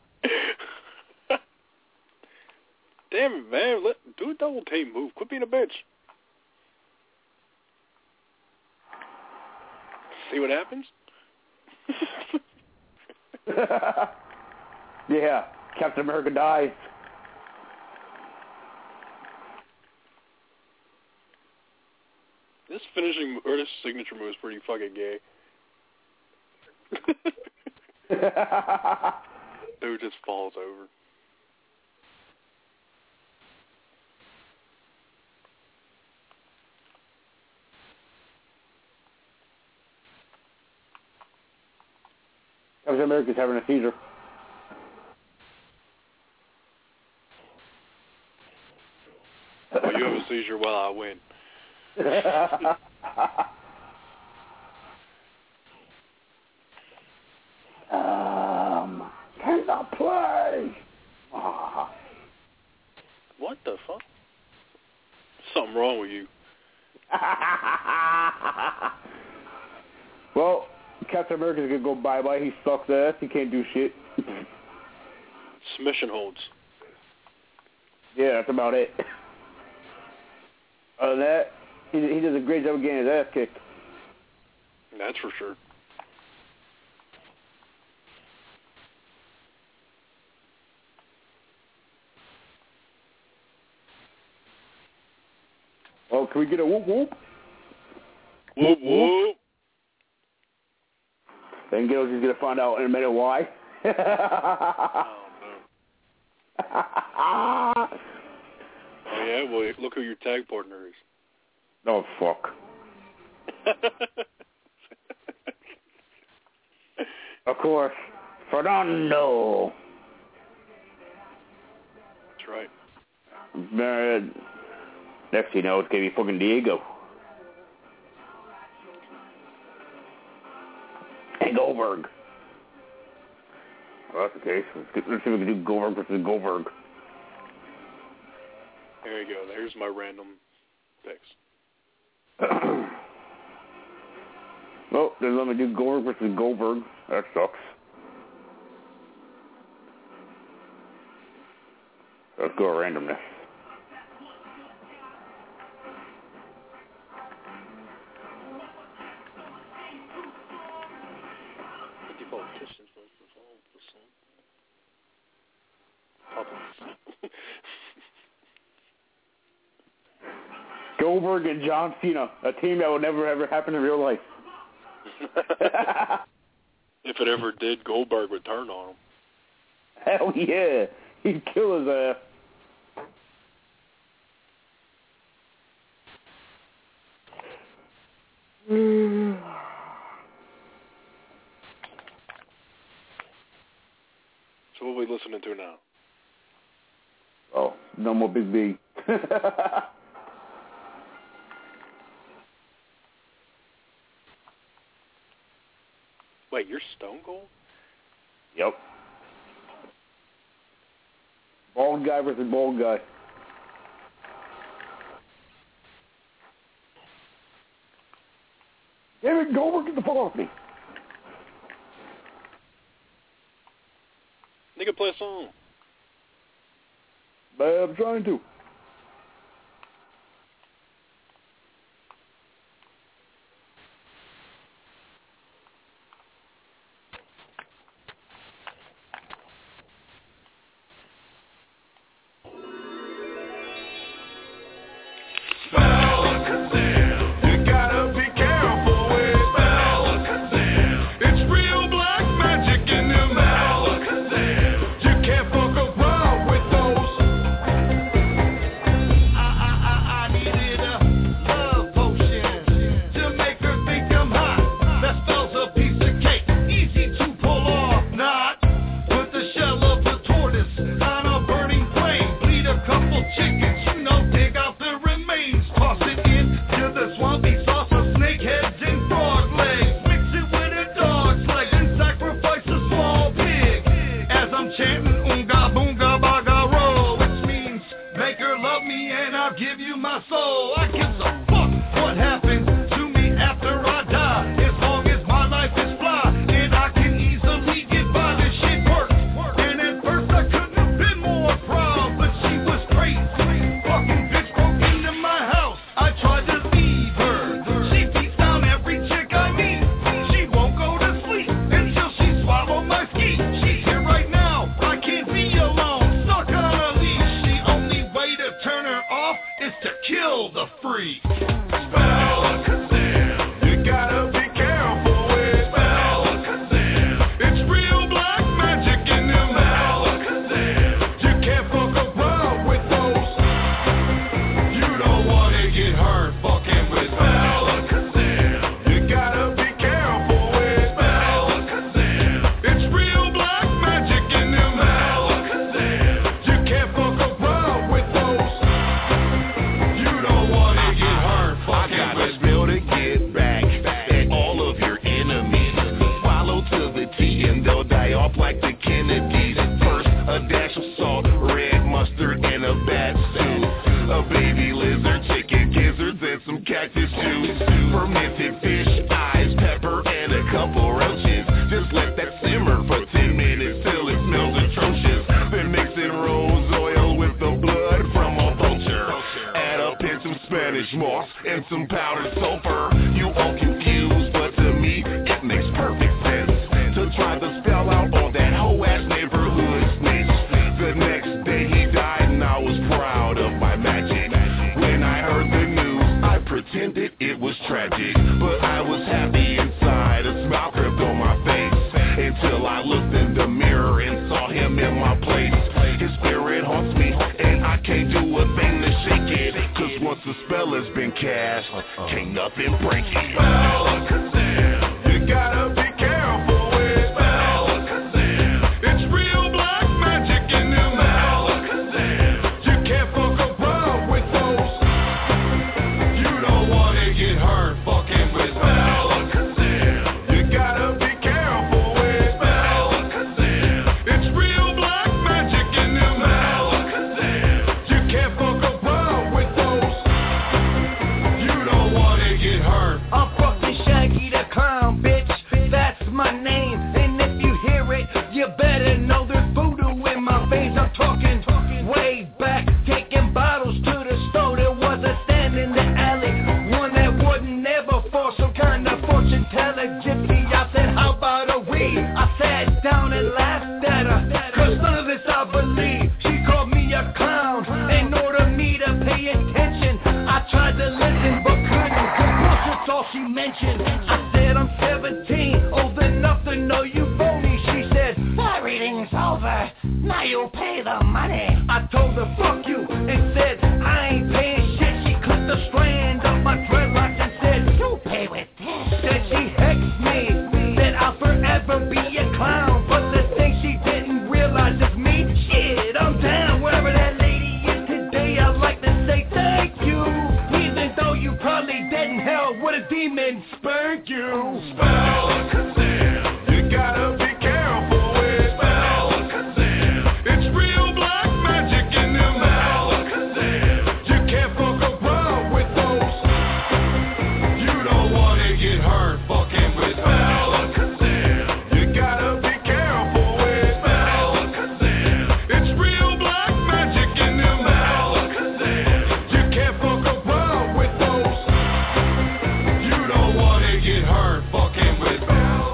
Damn it, man. Do a double team move. Quit being a bitch. See what happens? Yeah. Captain America dies. This finishing, or this signature move is pretty fucking gay. Dude just falls over. Captain America's having a seizure. Well, you have a seizure while I win. Cannot play. What the fuck? Something wrong with you. Well, Captain America's gonna go bye-bye. He sucks ass. He can't do shit. Submission holds. Yeah, that's about it. Other than that, he does a great job of getting his ass kicked. That's for sure. Oh, can we get a whoop whoop? Whoop whoop. Then Gil's just gonna find out in a minute why. Oh yeah, well look who your tag partner is. Oh fuck. Of course, Fernando. That's right. Next you know, it's gonna be fucking Diego. And Goldberg. Well, that's the case. Let's see if we can do Goldberg versus Goldberg. There you go. There's my random picks. Well, then let me do Goldberg versus Goldberg. That sucks. Let's go randomness. Goldberg and John Cena, a team that will never ever happen in real life. If it ever did, Goldberg would turn on him. Hell yeah. He'd kill his ass. So what are we listening to now? Oh, no more Big B. Wait, you're Stone Cold? Yep. Bald guy versus bald guy. Damn it, Goldberg, get the fuck off me. Nigga, play a song. I'm trying to. I sat down and laughed at her, cause none of this I believe. She called me a clown and ordered me to pay attention. I tried to listen but couldn't, cause bullshit's all she mentioned. I said I'm 17, old enough to know you phony. She said, that reading's over, now you'll pay the money. I told her, fuck you, and said, I ain't paying shit. She clipped the strand of my dreadlocks and said, you pay with this. Said she hexed me, said I'll forever be a clown. But the thing she didn't realize is me, shit, I'm down. Wherever that lady is today, I'd like to say thank you. Even though you probably dead in hell, what a demon spank you. Spell, you gotta be careful with spell. It's real black magic in them spell. You can't fuck around with those. You don't wanna get hurt fucking with spell. You gotta be careful with spell. It's real black magic in them spell. You can't fuck around with those. You don't wanna get hurt fucking with spell.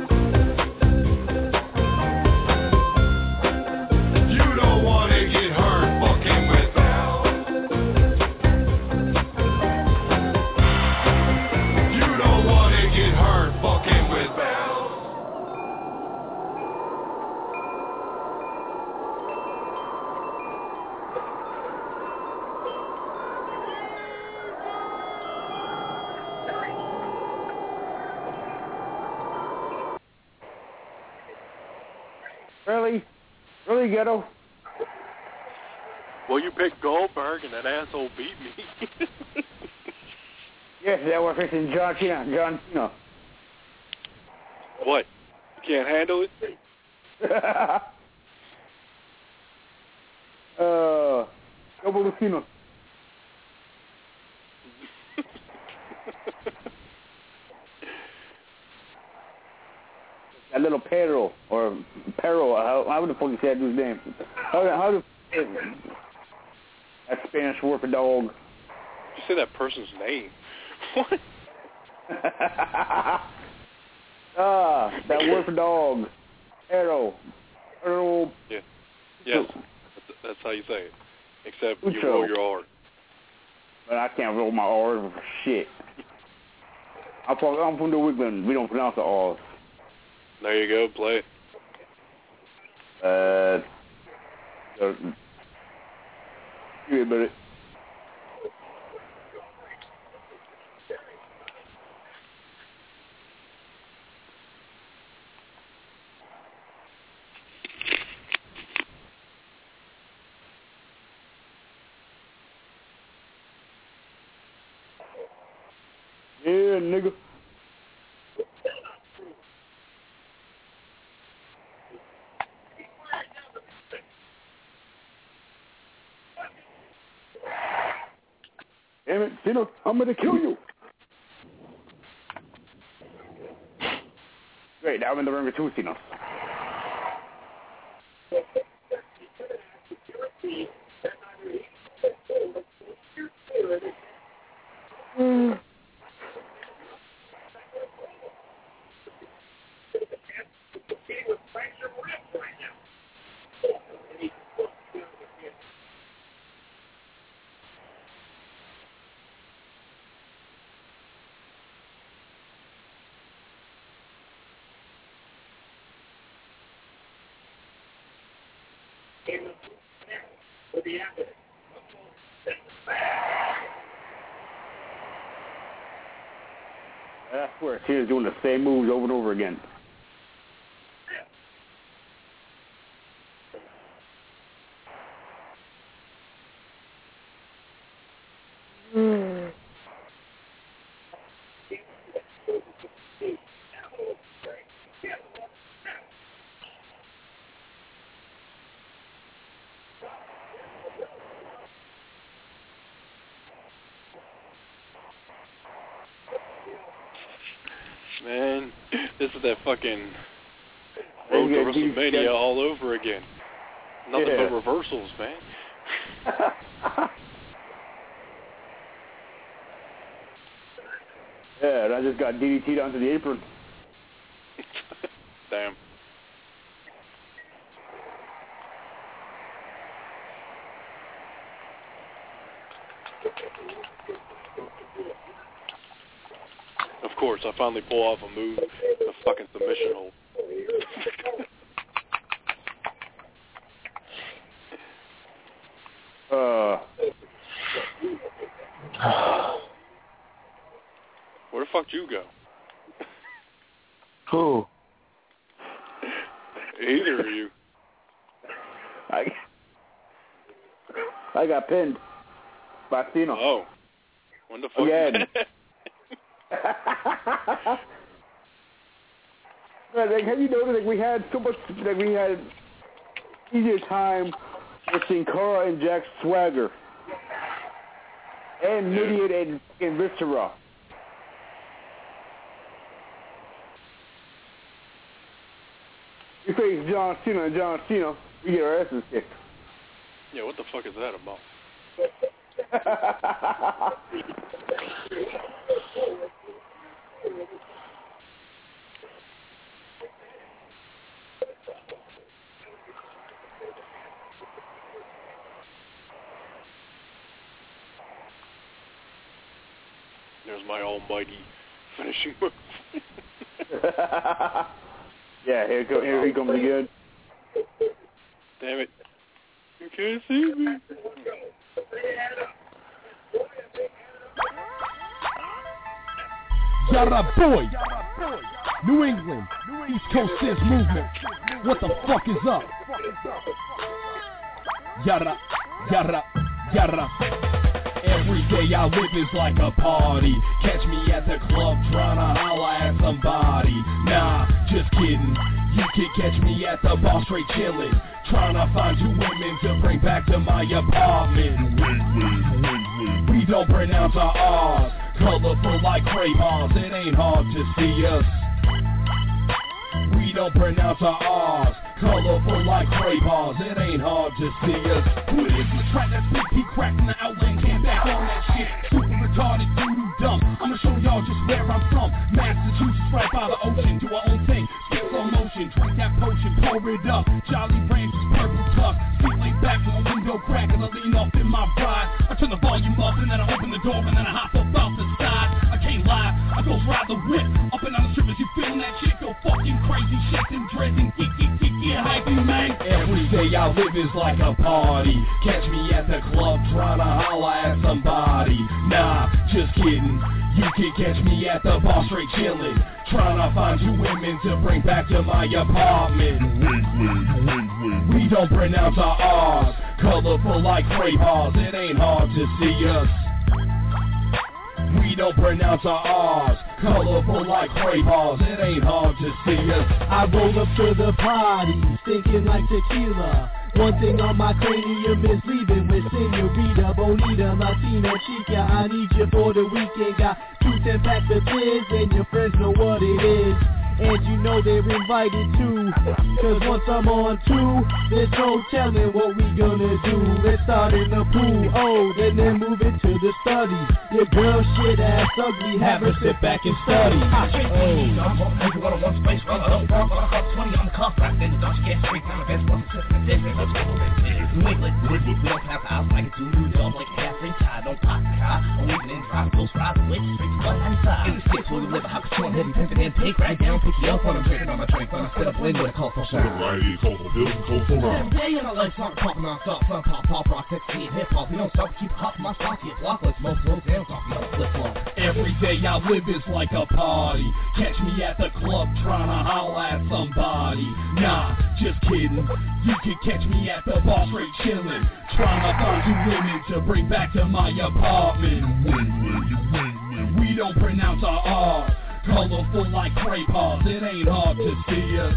You don't wanna get hurt fucking with spell. You don't wanna get hurt fucking with spell. Really? Really, Ghetto? Well, you picked Goldberg and that asshole beat me. Yes, that was fixing John Cena. What? You can't handle it? Double Lucino. That little Perro, or Perro, how the fuck you say that dude's name? How the that Spanish word for dog? You say that person's name. What? That word for dog. Perro. Perro. Yeah. Yes. That's how you say it. Except you Ucho. roll your R. But I can't roll my R's for shit. I'm from New England. We don't pronounce the R's. There you go. Play it. Give me a minute. Yeah, nigga. Damn it, Cena, I'm gonna kill you. Great, now I'm in the ring with two Cenas. I swear, Cena's doing the same moves over and over again. Man, this is that fucking Road to WrestleMania all over again. Nothing but reversals, man. Yeah, and I just got DDT'd onto the apron. Damn. Of course, I finally pull off a move, the fucking submission hold. Where the fuck you go? Who? Either of you. I got pinned by Cena. Oh. When the fuck? Again. Have you noticed that we had so much, that we had easier time with Sin Cara and Jack Swagger and Mideon and Viscera. We face John Cena and John Cena, we get our asses kicked. Yeah, what the fuck is that about? There's my almighty finishing move. Yeah, here he comes again. Damn it. You can't see me. Yada boy, New England, East Coast Sense Movement. What the fuck is up? Yada, yada, yada. Every day I live is like a party. Catch me at the club tryna holla at somebody. Nah, just kidding. You can catch me at the bar straight chillin', tryna find 2 women to bring back to my apartment. We don't pronounce our R's, colorful like crayons. It ain't hard to see us. We don't pronounce our R's, colorful like crayons. It ain't hard to see us. Who is this track that's Big P cracking the outland? Came back on that shit. Super retarded, doo-doo dumb. I'ma show y'all just where I'm from. Massachusetts, right by the ocean. Do our own thing, skip slow motion. Drink that potion, pour it up. Jolly Ranchers, purple cup. Seat laid back with a window crack and I lean off in my ride. I turn the volume up and then I open the door and then I hop up out the side. I can't lie, I go ride the whip. Up and down the strip as you feeling that shit. Go fucking crazy, shit and dreads and get hypey, man. Every day I live is like a party. Catch me at the club tryna holla at somebody. Nah, just kidding. You can catch me at the bar straight chillin', tryna find 2 women to bring back to my apartment. We don't pronounce our R's, colorful like crayons. It ain't hard to see us. We don't pronounce our R's, colorful like crayons. It ain't hard to see us. I roll up to the party, stinking like tequila. One thing on my cranium is leaving with Senorita, Bonita, Latina, Chica. I need you for the weekend. Got 2 10-packs of beers and your friends know what it is. And you know they're invited too, cause once I'm on 2, there's no telling what we gonna do. Let's start in the pool, then move it to the study. Your girl shit ass ugly, have her sit back and study. I'm gonna you want one space, run up, 20 on the cuff, right then, don't you get straight down the best, what's the difference, let's go with it. Wiggle, we don't have house like a 2 new dog, like half free tie, don't pop the car, I'm waving and driving, ghost riding, wait, straight to 195. In the sticks where we live, how could you want heavy pimpin' and pig, right down, pick you up on a drink on my drink, when I sit up window to call for show. Variety, colorful building, colorful round. Every day in my life, I'm talking non-stop, some pop, rock, sexy, and hip-hop. We don't stop, keep hopping my stock, get block, let's most slow down, off the flip-flop. Every day I live is like a party. Catch me at the club tryna holla at somebody. Nah, just kidding. You can catch me at the bar straight chillin', tryna find 2 women to bring back to my apartment. We don't pronounce our R's, colorful like crayons. It ain't hard to see us.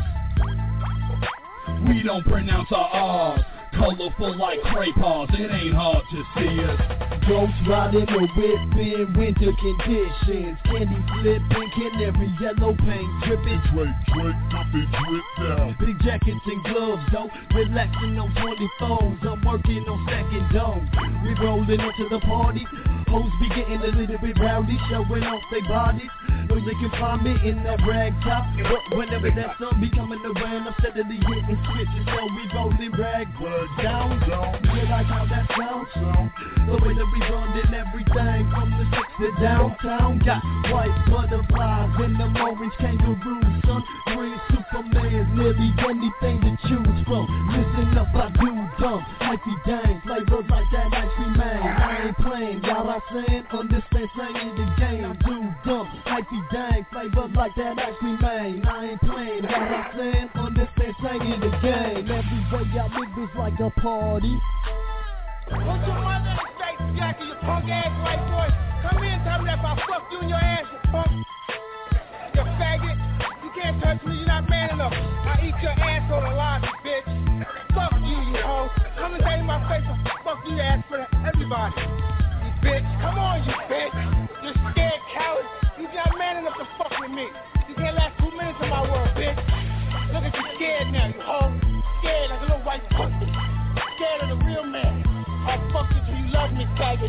We don't pronounce our R's, colorful like crayons. It ain't hard to see us. Ghost riding a whip in winter conditions. Candy flipping, canary yellow paint dripping. Drip, up and drip down. Big jackets and gloves though, relaxing on 24s. I'm working on second dome. We rolling into the party. Hoes be getting a little bit rowdy, showing off their bodies. Know you can find me in that rag top, but whenever that sun be coming around, I'm steadily hitting switches. So we rolling rag, but down. You like how that sounds? The way that we running everything from the 6 to downtown. Got white butterflies and them orange kangaroos, son. Green Supermans, nearly anything to choose from. Listen up, I do dumb, hypey dang, flavors like that ice cream man. I ain't playing, y'all I saying, understand saying the game. Do dumb, hypey dang, flavors like that ice cream man. I ain't playing, y'all I saying, understand saying the game. Everywhere y'all niggas like a party. Put your mother in the face, Jackie, you punk ass white boy. Come here and tell me that if I fuck you in your ass, you punk. You faggot. You can't touch me, you're not man enough. I eat your ass on the lobby, bitch. Fuck you, you hoe. Come and say in my face, fuck you, ass for everybody. You bitch. Come on, you bitch. You're scared, coward. You're not man enough to fuck with me. You can't last 2 minutes in my world, bitch. Look at you scared now, you hoe. Scared like a little white pussy. Scared of the real man. I'll fuck you till you love me, faggot.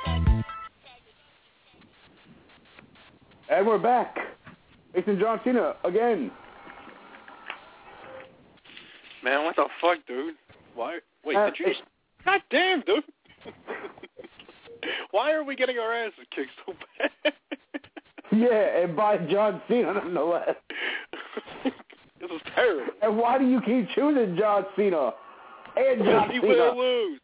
And we're back. Facing John Cena again. Man, what the fuck, dude? Why? Wait, did you just... God damn, dude. Why are we getting our asses kicked so bad? Yeah, and by John Cena, nonetheless. This is terrible. And why do you keep choosing John Cena? And John He Cena. will lose.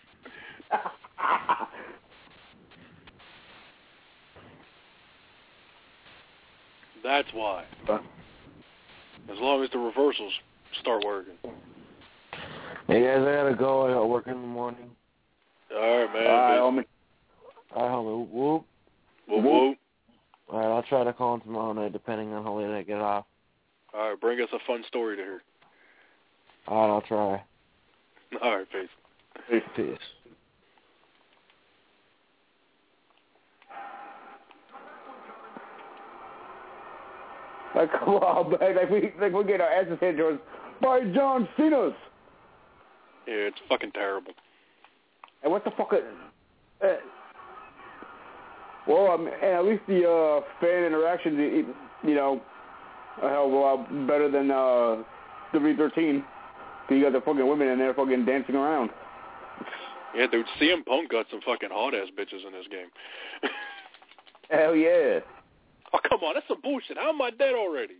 That's why. As long as the reversals start working. Hey guys, I gotta go. I got work in the morning. Alright, man. Alright, hello. Whoop. Whoop, whoop. Alright, I'll try to call him tomorrow night, depending on how late I get off. Alright, bring us a fun story to hear. Alright, I'll try. Alright, peace. Peace. Like, come on, man. Like we get our asses handed to us by John Cena's. Yeah, it's fucking terrible. And what the fuck? Well, and at least the fan interaction, you know, a hell of a lot better than W13. Because you got the fucking women in there fucking dancing around. Yeah, dude, CM Punk got some fucking hot-ass bitches in this game. Hell yeah. Oh, come on, that's some bullshit. How am I dead already?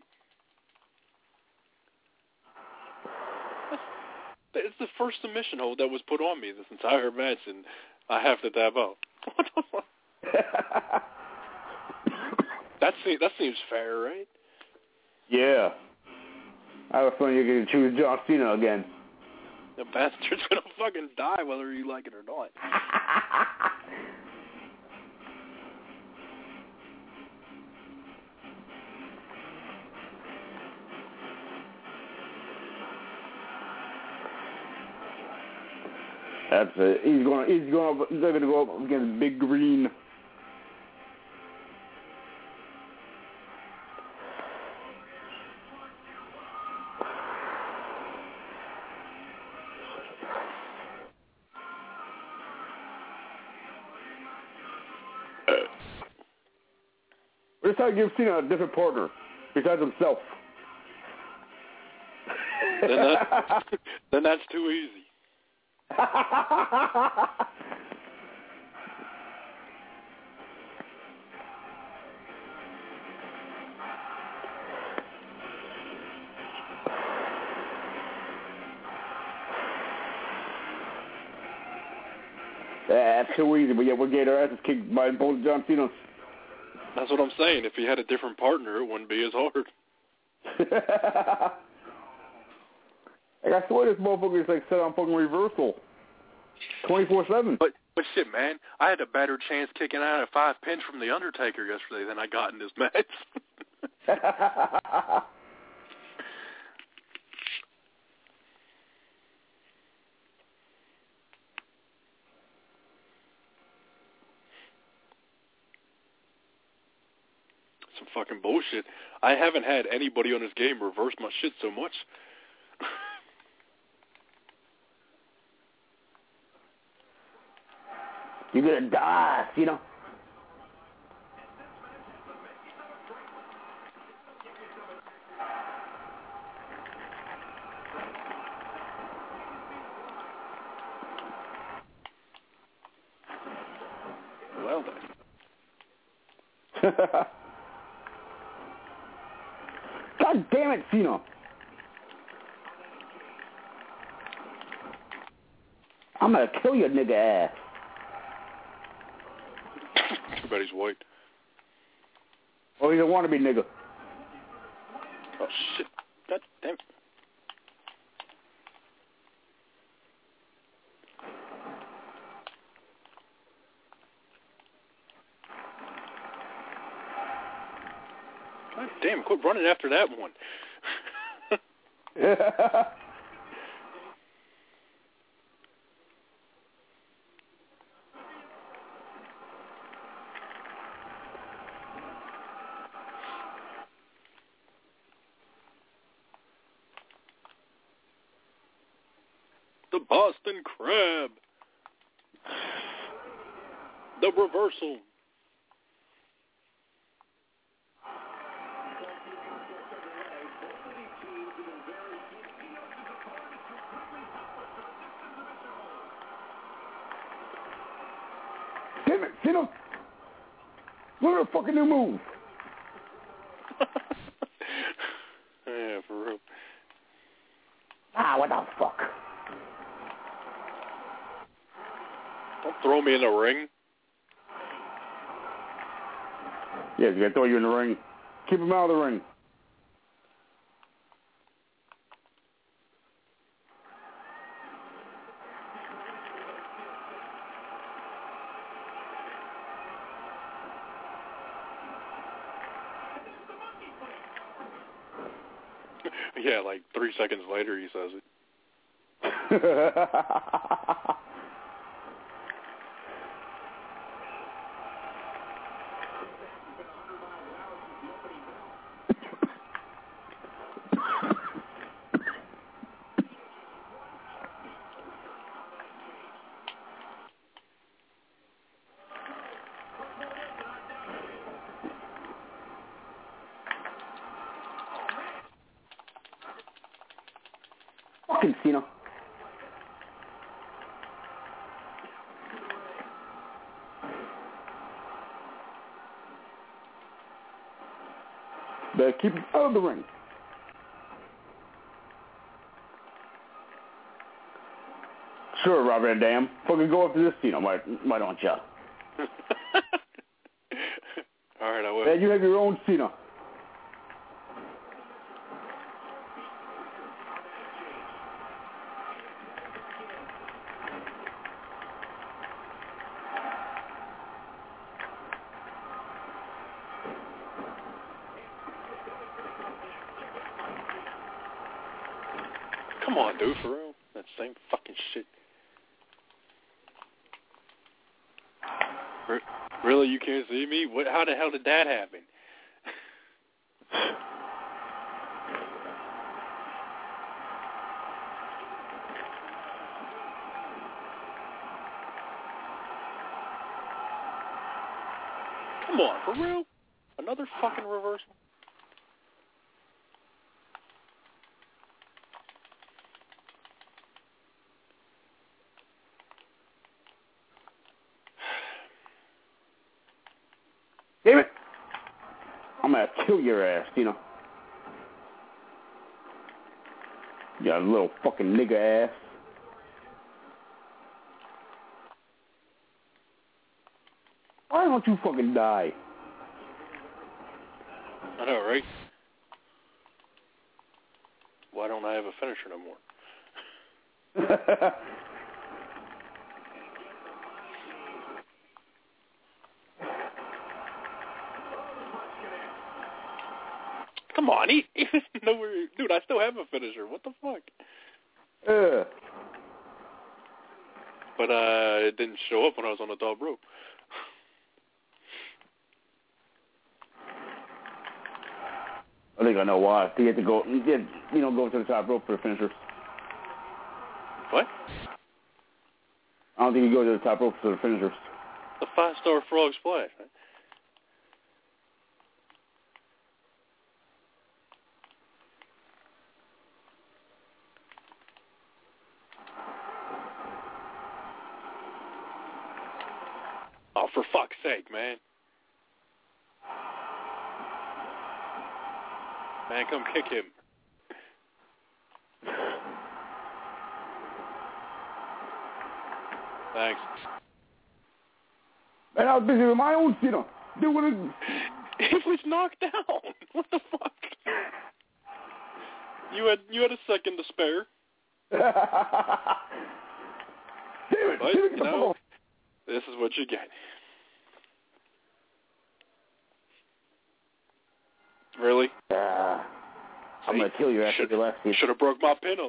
It's the first submission hold that was put on me this entire match, and I have to dab out. What the fuck? That seems fair, right? Yeah. I have a feeling you're going to choose John Cena again. The bastard's going to fucking die whether you like it or not. That's it. They're going to go up against Big Green. This time give Cena a different partner besides himself. Then that's too easy. That's too easy, but yeah, we'll get our asses kicked by both John Cena's. That's what I'm saying. If he had a different partner, it wouldn't be as hard. Like, I swear this motherfucker is like set on fucking reversal 24/7. But shit, man, I had a better chance kicking out of 5 pins from The Undertaker yesterday than I got in this match. Some fucking bullshit. I haven't had anybody on this game reverse my shit so much. You're gonna die, Cena. Well then. God damn it, Cena. I'm gonna kill your nigga ass. Too bad he's white. Oh, he's a wannabe nigga. Oh, shit. God damn it. God damn, quit running after that one. The Boston Crab. The reversal. Damn it, Cena. Look at the fucking new move. Yeah, for real. Ah, what the fuck? Don't throw me in the ring. Yeah, you gotta throw you in the ring. Keep him out of the ring. Yeah, like 3 seconds later he says it. Fucking Cena. Better keep him out of the ring. Sure, Rob Van Dam. Fucking go up to this Cena. Why don't you? All right, I will. Man, you have your own Cena. Come on, dude, for real. That same fucking shit. Really, you can't see me? What? How the hell did that happen? Come on, for real? Another fucking reversal? Damn it! I'm gonna kill your ass, Cena. You little fucking nigga ass. Why don't you fucking die? I know, right? Why don't I have a finisher no more? Come on, he nowhere. Dude, I still have a finisher. What the fuck? But it didn't show up when I was on the top rope. I think I know why. He had to go, go to the top rope for the finisher. What? I don't think he goes to the top rope for the finishers. The 5-star frog splash, man. Oh, for fuck's sake, man. Man, come kick him. Thanks. Man, I was busy with my own shit. Doing it. He was knocked down. What the fuck? You had a second to spare. Damn it. But, you know, this is what you get. Really? I'm going to kill you after the last season. Should have broke my pintle.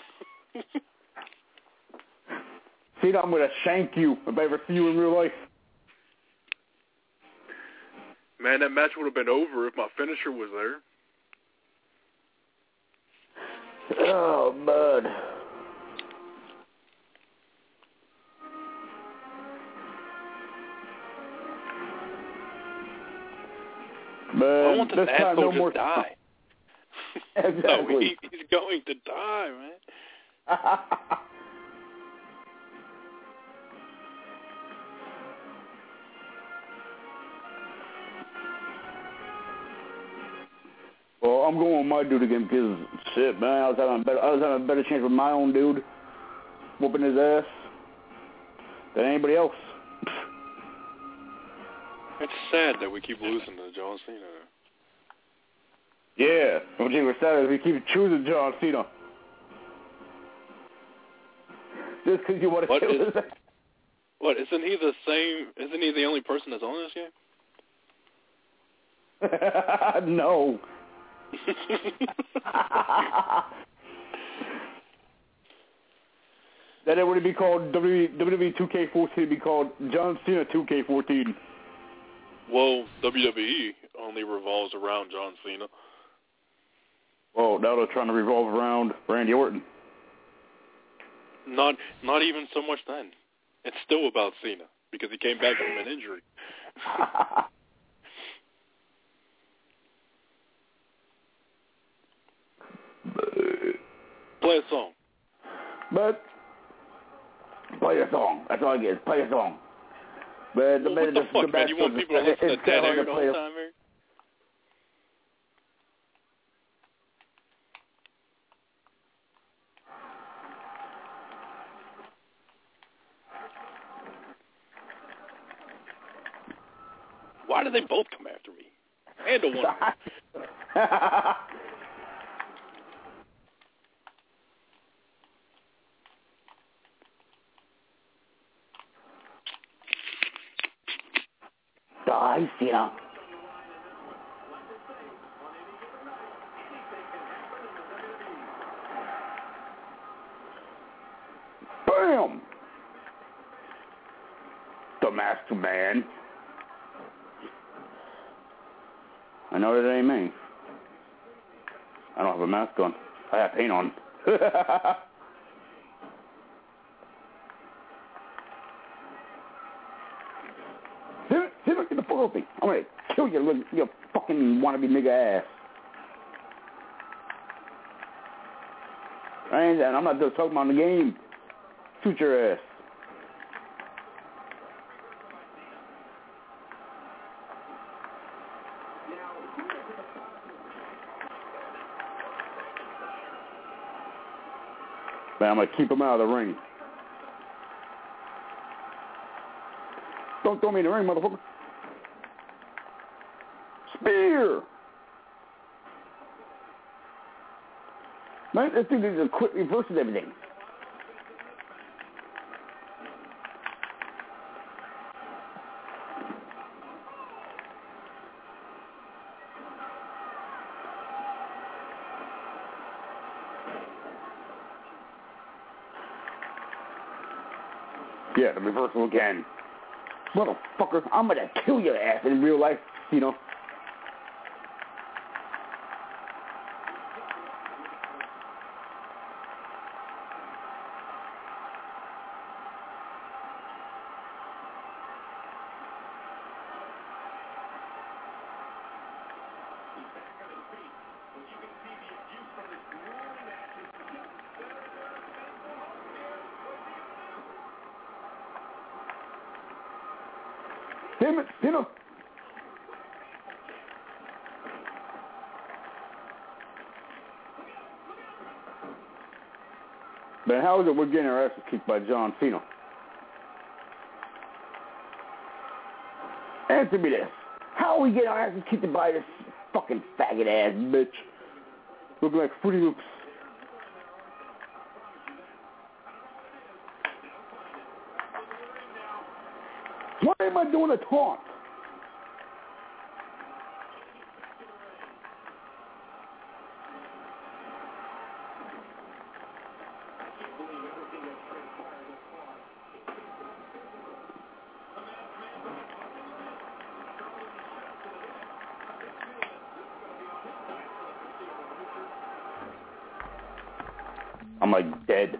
See, I'm going to shank you if I ever see you in real life. Man, that match would have been over if my finisher was there. Oh, bud. But I want this asshole no to more die. Exactly. No, he's going to die, man. Well, I'm going with my dude again because, shit, man, I was having a better chance with my own dude whooping his ass than anybody else. It's sad that we keep losing to John Cena. Yeah, what's even sad is we keep choosing John Cena. Just because you want to kill his ass. What, isn't he the only person that's on this game? No. Then it would be called WWE 2K14. It'd be called John Cena 2K14. Well, WWE only revolves around John Cena. Well, now they're trying to revolve around Randy Orton. Not even so much then. It's still about Cena because he came back from an injury. Play a song. But play a song. That's all I get. Play a song. But well, what the fuck, man? You want people to listen to Dead Air the whole time, man? Why do they both come after me? And a one. Die, Cena. Bam! The Master Man. I know that ain't me. I don't have a mask on. I have paint on. Get the fuck off me. I'm gonna kill you, you fucking wannabe nigga ass. And I'm not just talking about the game. Shoot your ass. Man, I'm gonna keep him out of the ring. Don't throw me in the ring, motherfucker. Spear! Man, this dude is a quick reverses everything. Yeah, the reversal again. Motherfucker, I'm gonna kill your ass in real life, you know. Damn it, you know. Man, how is it we're getting our asses kicked by John Cena? Answer me this. How are we getting our asses kicked by this fucking faggot ass bitch? Looking like Fruity Loops. Why am I doing a taunt? I'm like dead.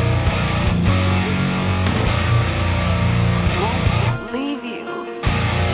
Leave you.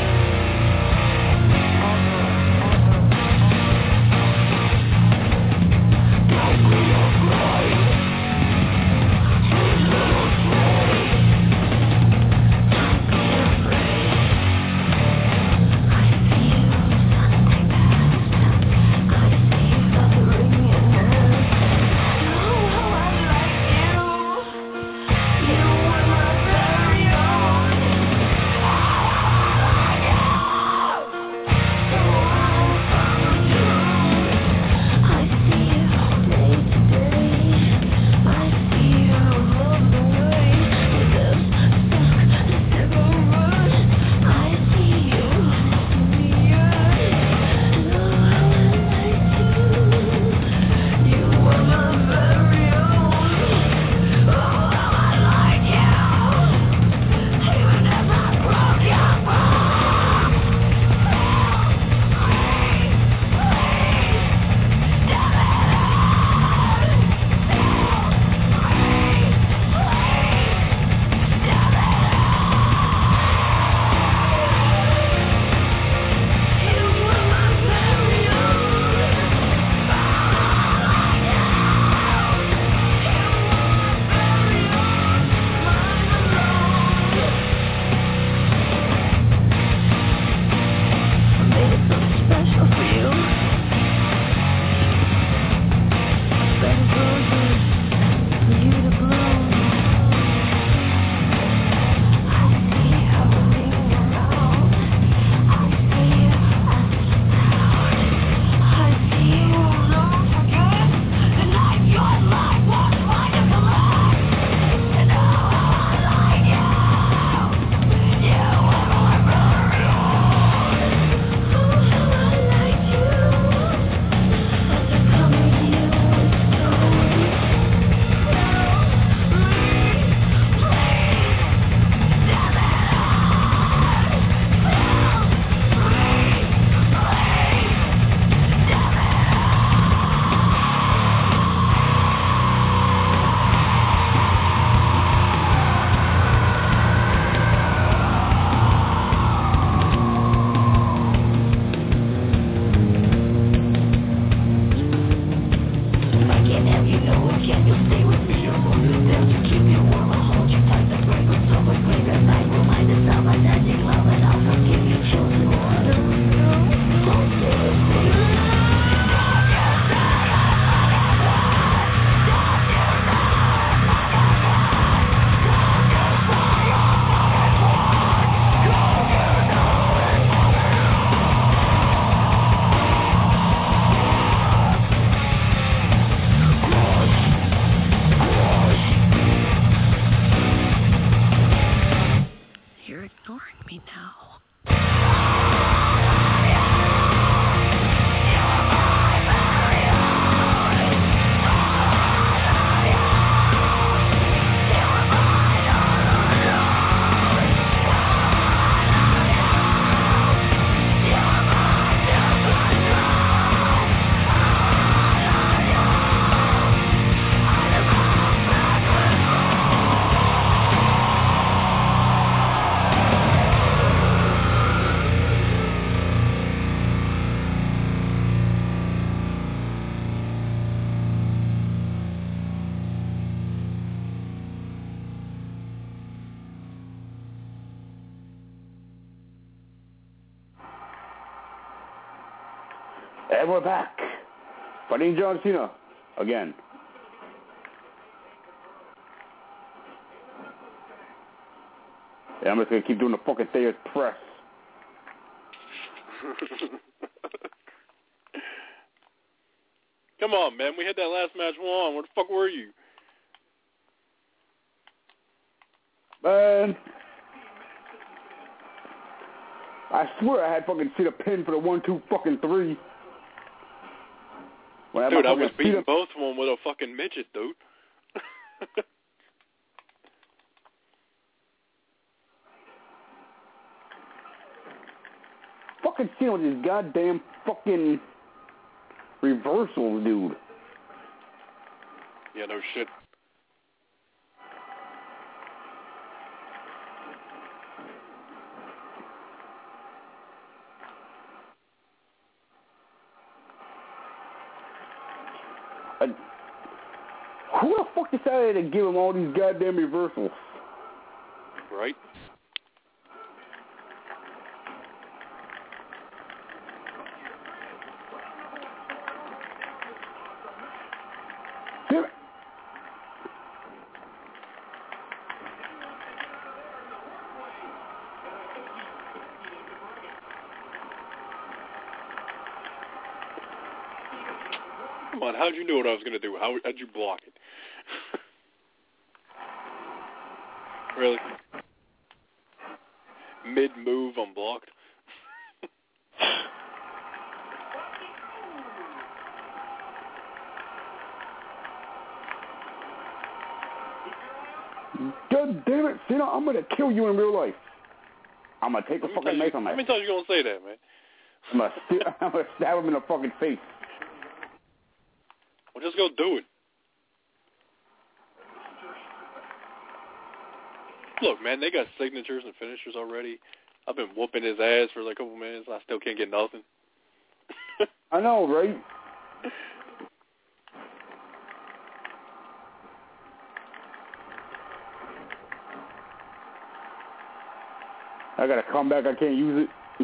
And we're back. Fighting John Cena again. Yeah, I'm just going to keep doing the fucking Thayer's press. Come on, man. We had that last match won. Where the fuck were you? Man. I swear I had fucking seen a pin for the 1, 2, fucking 3. Dude, I was beating both of them with a fucking midget, dude. Fucking Cena with his goddamn fucking reversals, dude. Yeah, no shit. Who the fuck decided to give him all these goddamn reversals? Right. Damn it. Come on, how'd you know what I was going to do? How'd you block it? Really? Mid-move unblocked? God damn it, Cena, I'm going to kill you in real life. I'm going to take the fucking knife on my... How many times you going to say that, man? I'm going to stab him in the fucking face. Well, just go do it. Look, man, they got signatures and finishers already. I've been whooping his ass for like a couple minutes, and I still can't get nothing. I know, right? I got to come back. I can't use it.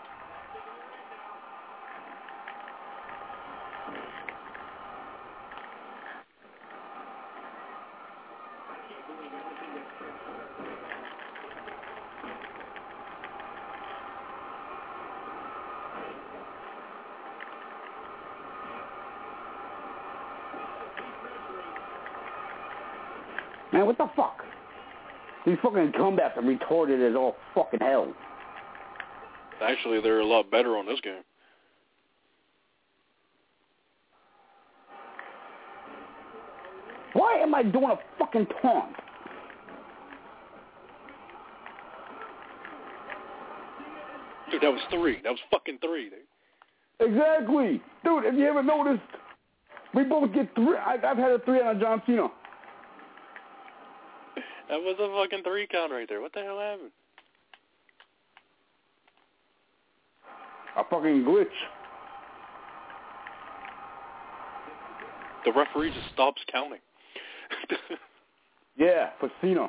Man, what the fuck? These fucking comebacks are retarded as all fucking hell. Actually, they're a lot better on this game. Why am I doing a fucking taunt? Dude, that was 3. That was fucking 3, dude. Exactly. Dude, if you ever noticed, we both get 3. I've had a 3 on John Cena. That was a fucking 3 count right there. What the hell happened? A fucking glitch. The referee just stops counting. Yeah, for Cena.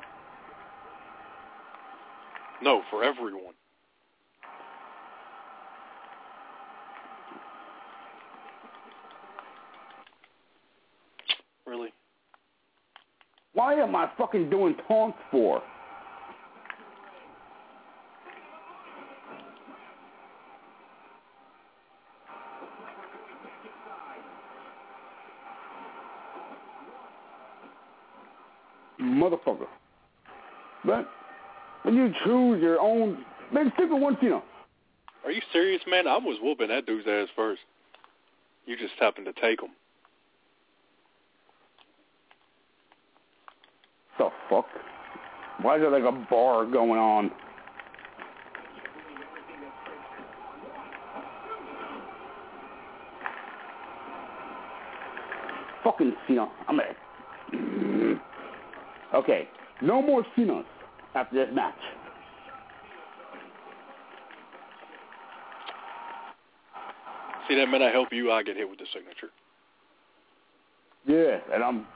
No, for everyone. Really? Why am I fucking doing taunts for? Motherfucker. But when you choose your own, man, stick with one Cena. Are you serious, man? I was whooping that dude's ass first. You just happened to take him. The fuck? Why is there like a bar going on? Fucking Cena. I'm gonna... Okay, no more Cenas after this match. See, that minute I help you, I get hit with the signature. Yeah, and I'm...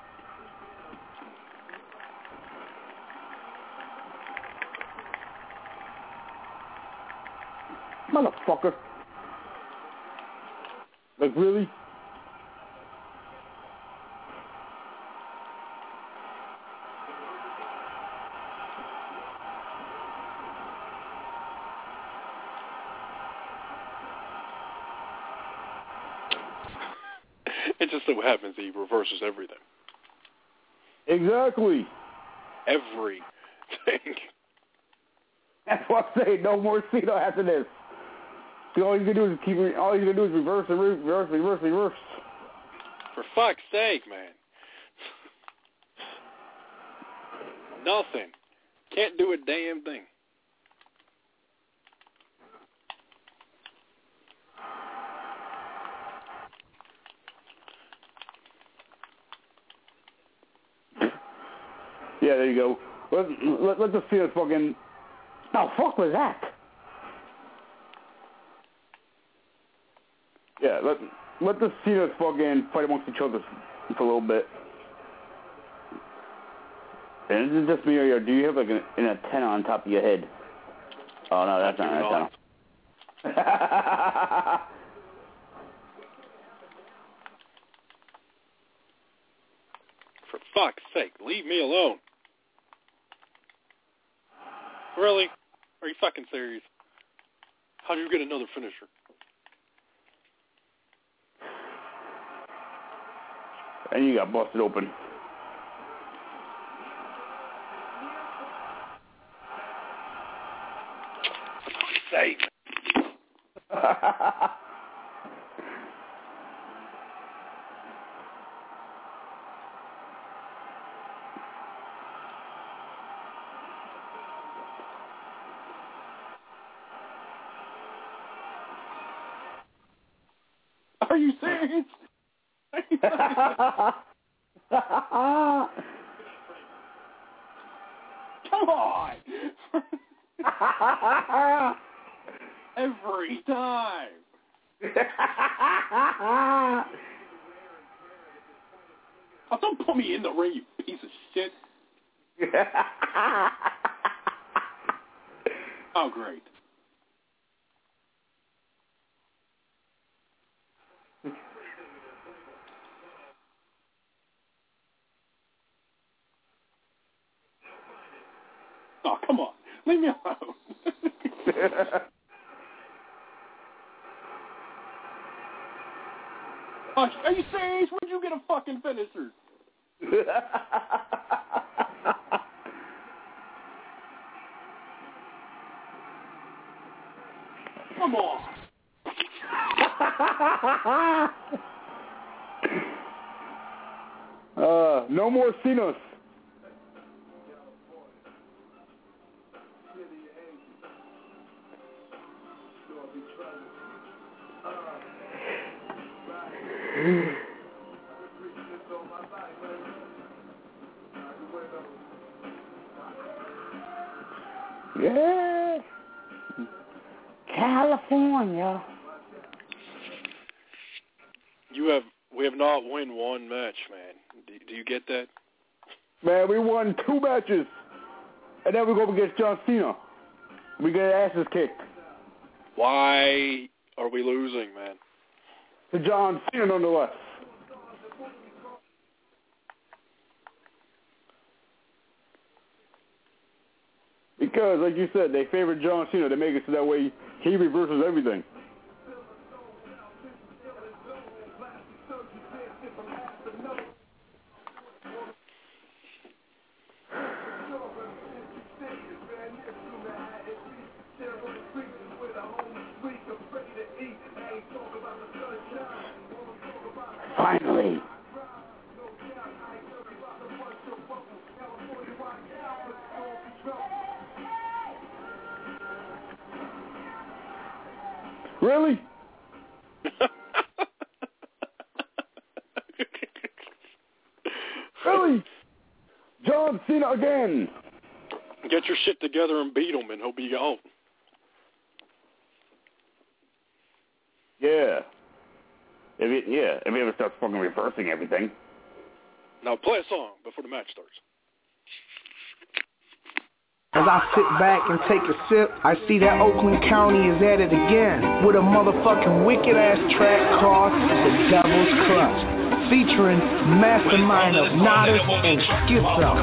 Motherfucker. Like, really? It just so happens he reverses everything. Exactly. Everything. That's what I'm saying. No more Cena after this. All he's gonna do is reverse and reverse. For fuck's sake, man. Nothing. Can't do a damn thing. Yeah, there you go. Let's just see this fucking... Oh, fuck was that? Yeah, let us see us fucking fight amongst each other for a little bit. And this is just me or do you have like an antenna on top of your head? Oh, no, that's not an antenna. For fuck's sake, leave me alone. Really? Are you fucking serious? How do you get another finisher? And you got busted open. For fuck's sake. Are you serious? Come on! Every time! Oh, don't put me in the ring, you piece of shit. Oh, great. Oh, come on. Leave me alone. Oh, are you serious? Where'd you get a fucking finisher? Come on. No more Cenas. Yeah. California. We have not won one match, man. Do you get that? Man, we won 2 matches. And then we go up against John Cena. We get asses kicked. Why are we losing, man? To John Cena, nonetheless. Because, like you said, they favor John Cena. They make it so that way he reverses everything. Finally. Really? Really? John Cena again. Get your shit together and beat him, and he'll be gone. Yeah. If he ever starts fucking reversing everything. Now play a song before the match starts. As I sit back and take a sip, I see that Oakland County is at it again with a motherfucking wicked-ass track called The Devil's Clutch, featuring Mastermind of Nadas and Schizo.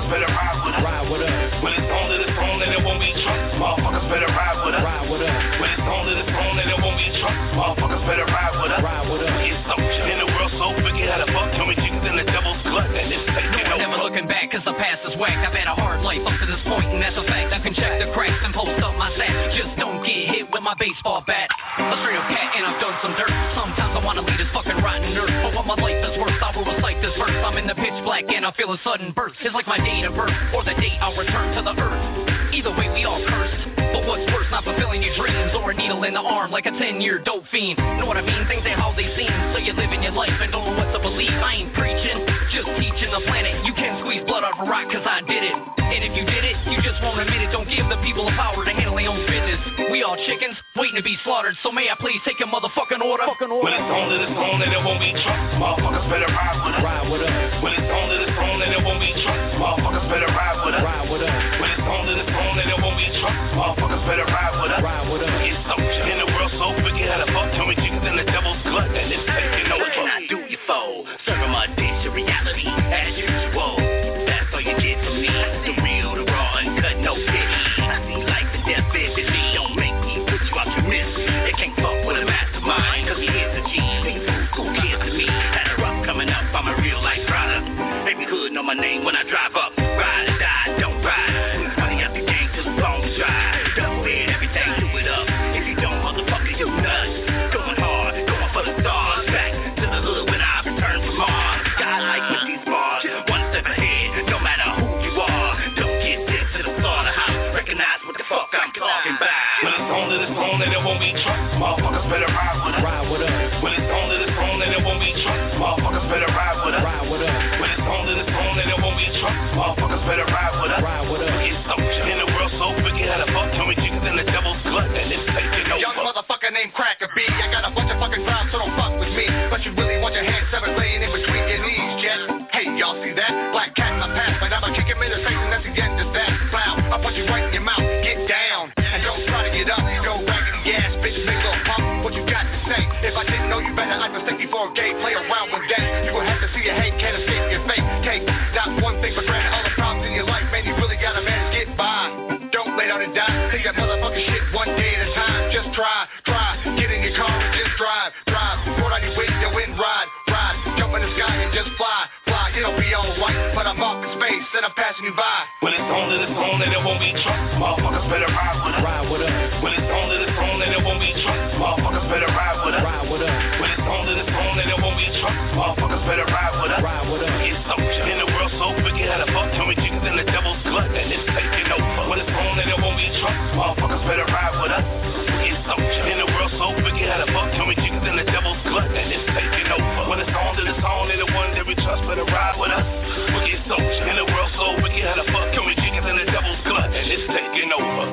Ride with us. When it's on to the phone and it won't be trust, motherfuckers better ride with us. Ride with us. When it's on to the phone and it won't be trust, motherfuckers better ride with us. Ride with us. It's so in the world so wicked, how the fuck can we chickens in the Devil's Clutch and it's taking over. Never looking back, cause the past is whack. I've had a hard life up to this point, and that's a fact. I can check the cracks and post up my sack. Just don't get hit with my baseball bat. A straight up cat and I've done some dirt. Sometimes I wanna lead this fucking rotten nerd, but what my life is worth, I will recite this verse. I'm in the pitch black and I feel a sudden burst. It's like my date of birth, or the date I'll return to the earth. Either way we all cursed, but what's worse, not fulfilling your dreams, or a needle in the arm like a 10-year dope fiend. Know what I mean? Things ain't how they seem, so you're living your life and don't know what to believe. I ain't preaching, just teaching the planet. You can squeeze blood out of a rock cause I did it. And if you did it, you just won't admit it. Don't give the people the power to handle their own business. We all chickens, waiting to be slaughtered, so may I please take a motherfucking order? When it's on to the phone and it won't be trust, motherfuckers better ride with us. Ride with us. When it's on to the phone and it won't be trust, motherfuckers better ride with us. Ride with us. When it's on to the phone and it won't be trust, motherfuckers better ride with us. Ride with us. It's so in the world so wicked, how the fuck can we chickens in the Devil's Clutch and it's taking over. What can I do you for? Serving my dish to reality as usual. That's all you did for me. The real, the raw, and cut no pity. I see life and death vividly. Don't make me put you out your misery. They can't fuck with a mastermind, cause he is a G. Cool kids to me. Had a rough coming up, I'm a real life product. Baby hood know my name when I drive up. Ride or die, don't ride. Money out the game till the phone is dry. Double in everything, do it up. If you don't, motherfucker, you nuts. Going hard, going for the stars. Back to the hood when I return from Mars. God like with these bars. One step ahead, no matter who you are. Don't get sent to the slaughterhouse. Recognize what the fuck I'm talking about. When it's on to the phone and it won't be trust, motherfuckers better ride with us. Ride with us. When it's on to the phone and it won't be trust, motherfuckers better ride with us. Ride with us. When it's on to the phone and it won't be trust, motherfuckers better ride with us. Ride with us. It's so in the world so wicked, how the fuck can we chickens in the Devil's Clutch and it's taking over. Young motherfucker named Cracker B. I got a bunch of fucking clouds, so don't fuck with me. But you really want your hands severed laying in between your knees, Jet. Hey, y'all see that? Black cat in my past, but I'ma kick him in the face and that's the end of that. Clown, I'll punch you right in your mouth. Get down and don't try to get up. Yo, raggedy ass bitch, big little punk. What you got to say? If I didn't know you better, I'd mistake you for a gay. Play around with that. You gon' have to see your hate, can't escape your fate. Take not one thing for granted. All the problems in your life, man, you really gotta manage, get by. Don't lay down and die. Take that motherfucking shit one day at a time. Just try. Get in your car and just drive. Put on your window and ride. Jump in the sky and just fly. It'll be alright, but I'm off in space and I'm passing you by. When it's on to the phone and it won't be trust, motherfuckers better ride with us. Ride with us. When it's on to the phone and it won't be trust, motherfuckers better ride with us. Ride with us. When it's on to the phone and it won't be trust, motherfuckers better ride with us. Ride with us. It's so in the world so wicked, how the fuck can we chickens in the Devil's Clutch and it's taking over. When it's on and it won't be trust, motherfuckers better ride with us. It's so in the world so wicked, how the fuck can we chickens in the Devil's Clutch and it's taking over. When it's on to the phone and the one that we trust better ride with us. We get so in the world so wicked, how the fuck can we chickens in the Devil's Clutch and it's taking over.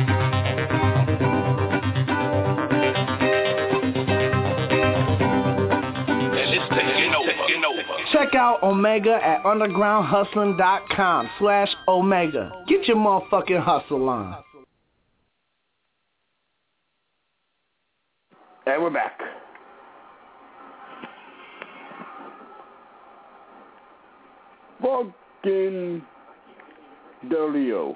And it's taking over. Check out Omega at undergroundhustling.com/Omega. Get your motherfucking hustle on. And we're back. Fucking Delio.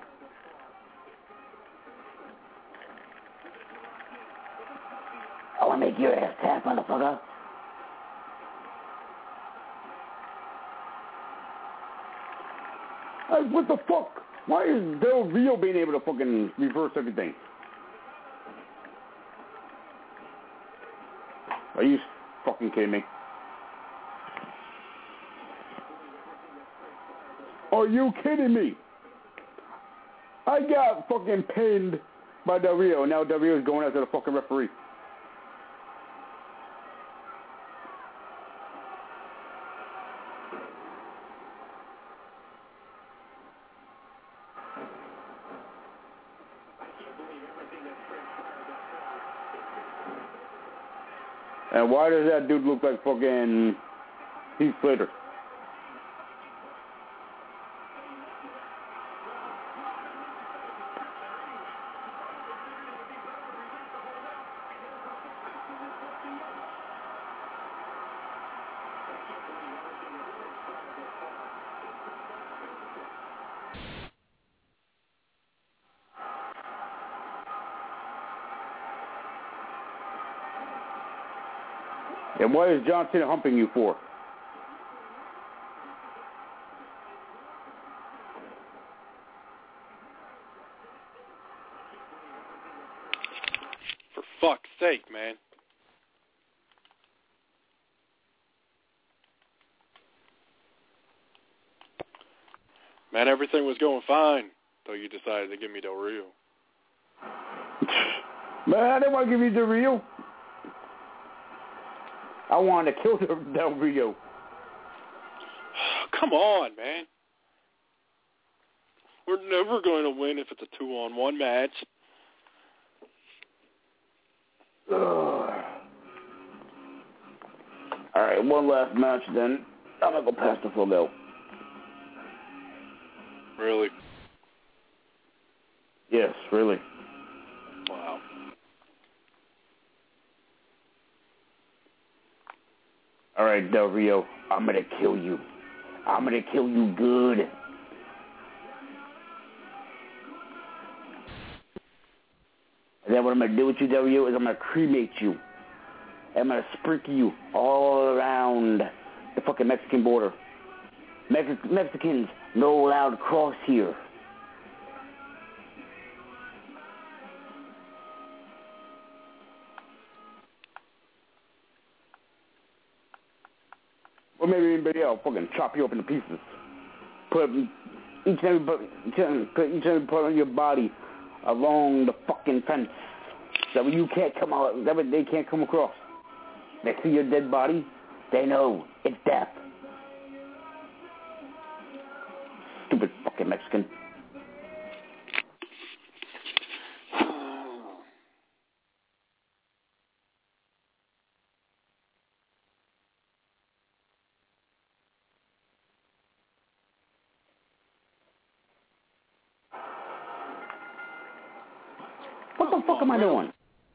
I wanna make your ass tap, motherfucker. Like, what the fuck? Why is Del Rio being able to fucking reverse everything? Are you fucking kidding me? Are you kidding me? I got fucking pinned by Del Rio, and now Del Rio is going after the fucking referee. And why does that dude look like fucking Heath Slater? And what is John Cena humping you for? For fuck's sake, man. Man, everything was going fine until you decided to give me Del Rio. Man, I didn't want to give you Del Rio. I wanted to kill Del Rio. Come on, man. We're never going to win if it's a 2-on-1 match. All right, one last match then. I'm going to go past the full go. Really? Yes, really. Wow. All right, Del Rio, I'm going to kill you. I'm going to kill you good. And then what I'm going to do with you, Del Rio, is I'm going to cremate you. I'm going to sprinkle you all around the fucking Mexican border. Mexicans, no allowed cross here. Or maybe anybody else fucking chop you up into pieces. Put each and every part of your body along the fucking fence. That way you can't come out, that way they can't come across. Next to your dead body, they know it's death. Stupid fucking Mexican. What the fuck am I doing?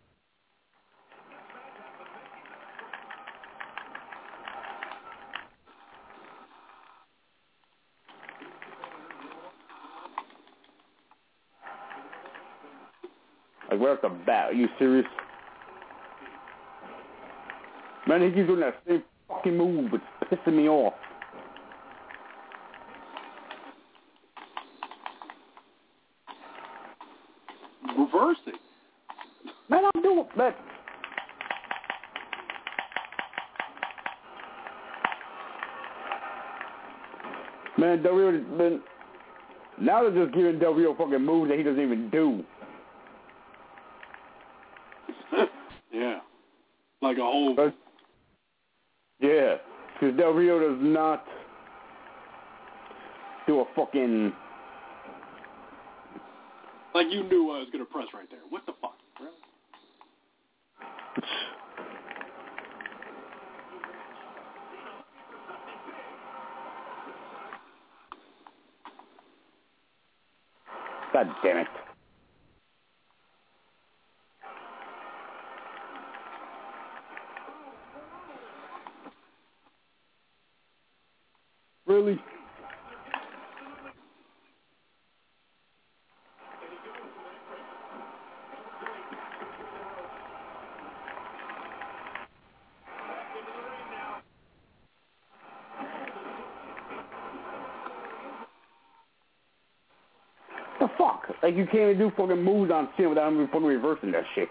Like, right off the bat, are you serious? Man, he keeps doing that same fucking move. It's pissing me off. Reversing. Man, I'm doing that. Man, Del Rio, man, now they're just giving Del Rio fucking moves that he doesn't even do. Yeah. Like a whole... Yeah, because Del Rio does not do a fucking... Like you knew I was going to press right there. What the fuck? Really? God damn it. Really? The fuck? Like, you can't even do fucking moves on Cena without him fucking reversing that shit.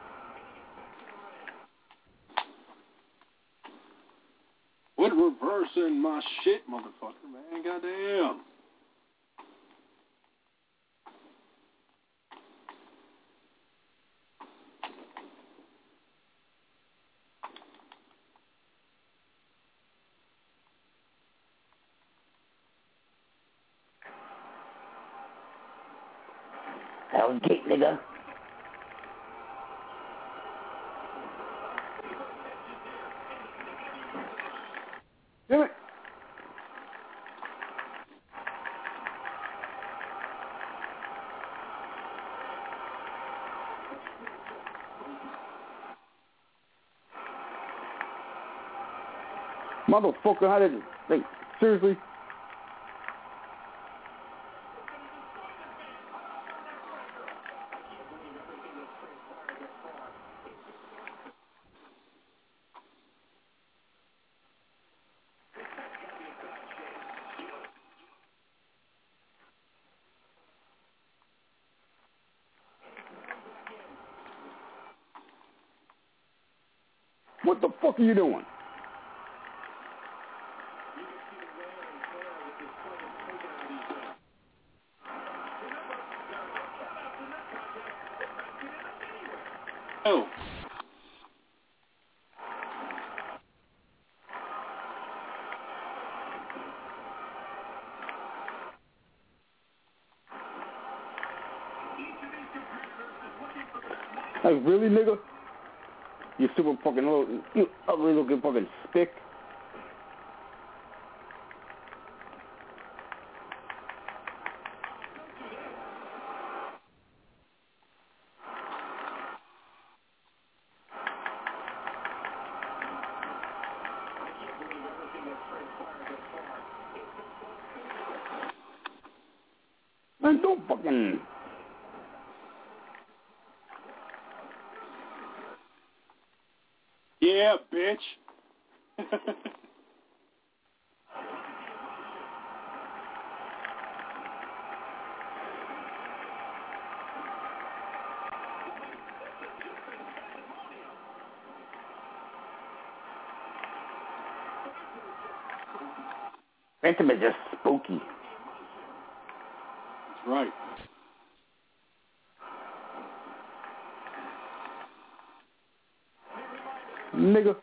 What reversing my shit, motherfucker, man? Goddamn. Hell's Gate, nigga. Do it. Motherfucker, how did it? Like, seriously? What the fuck are you doing? Oh. Like, really, nigga? You super fucking little, you ugly looking fucking spick. Man, don't fucking... Yeah, bitch. Phantom is just spooky. That's right. Nigga.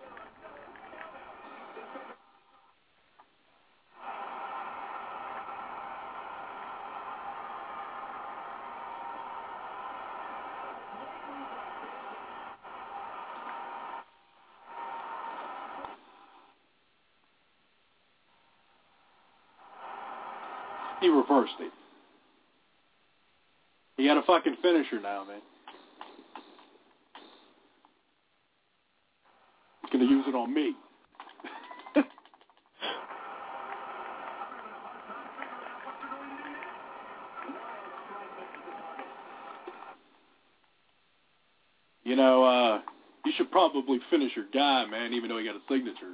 He reversed it. He got a fucking finisher now, man. He's gonna use it on me. You know, you should probably finish your guy, man, even though he got a signature.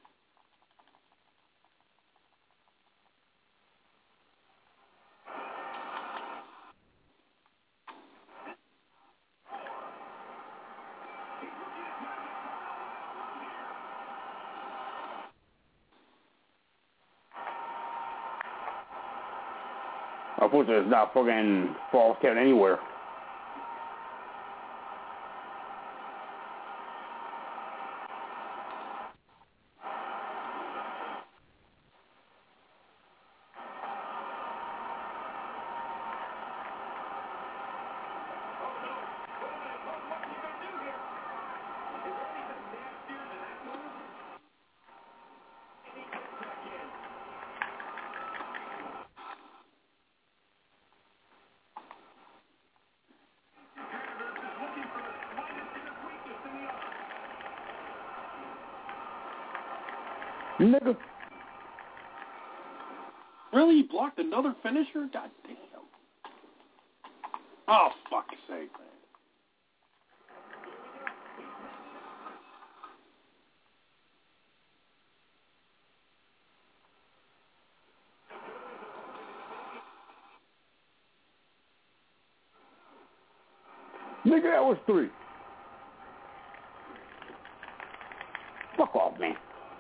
Unfortunately, it's not fucking false count anywhere. Nigga. Really? You blocked another finisher? God damn. Oh, fuck's sake, man. Nigga, that was 3. Fuck off, man.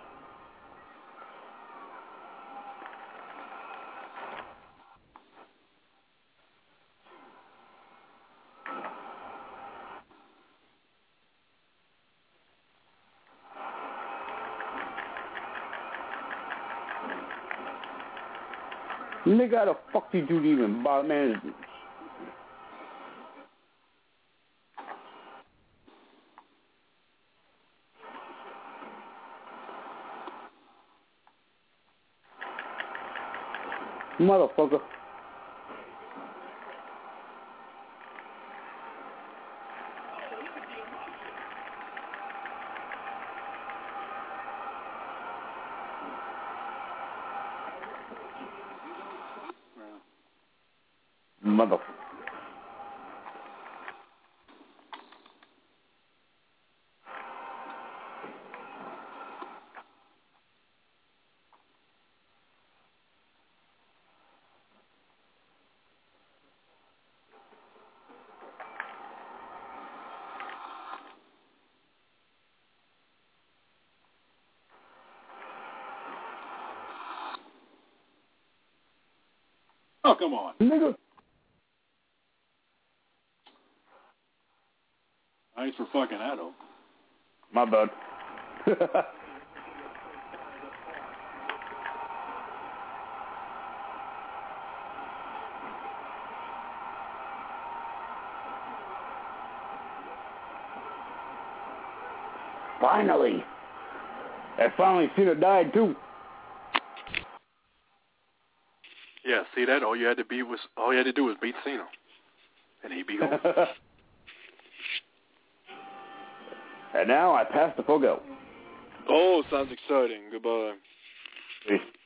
Nigga, how the fuck you do even bother, man? Motherfucker. Motherfucker. Oh, come on. Nigga. Nice for fucking Addo. My bad. Finally. And finally Cena died too. Yeah, see that? All you had to do was beat Cena. And he'd be gone. And now I pass the fuck out. Oh, sounds exciting. Goodbye. Peace.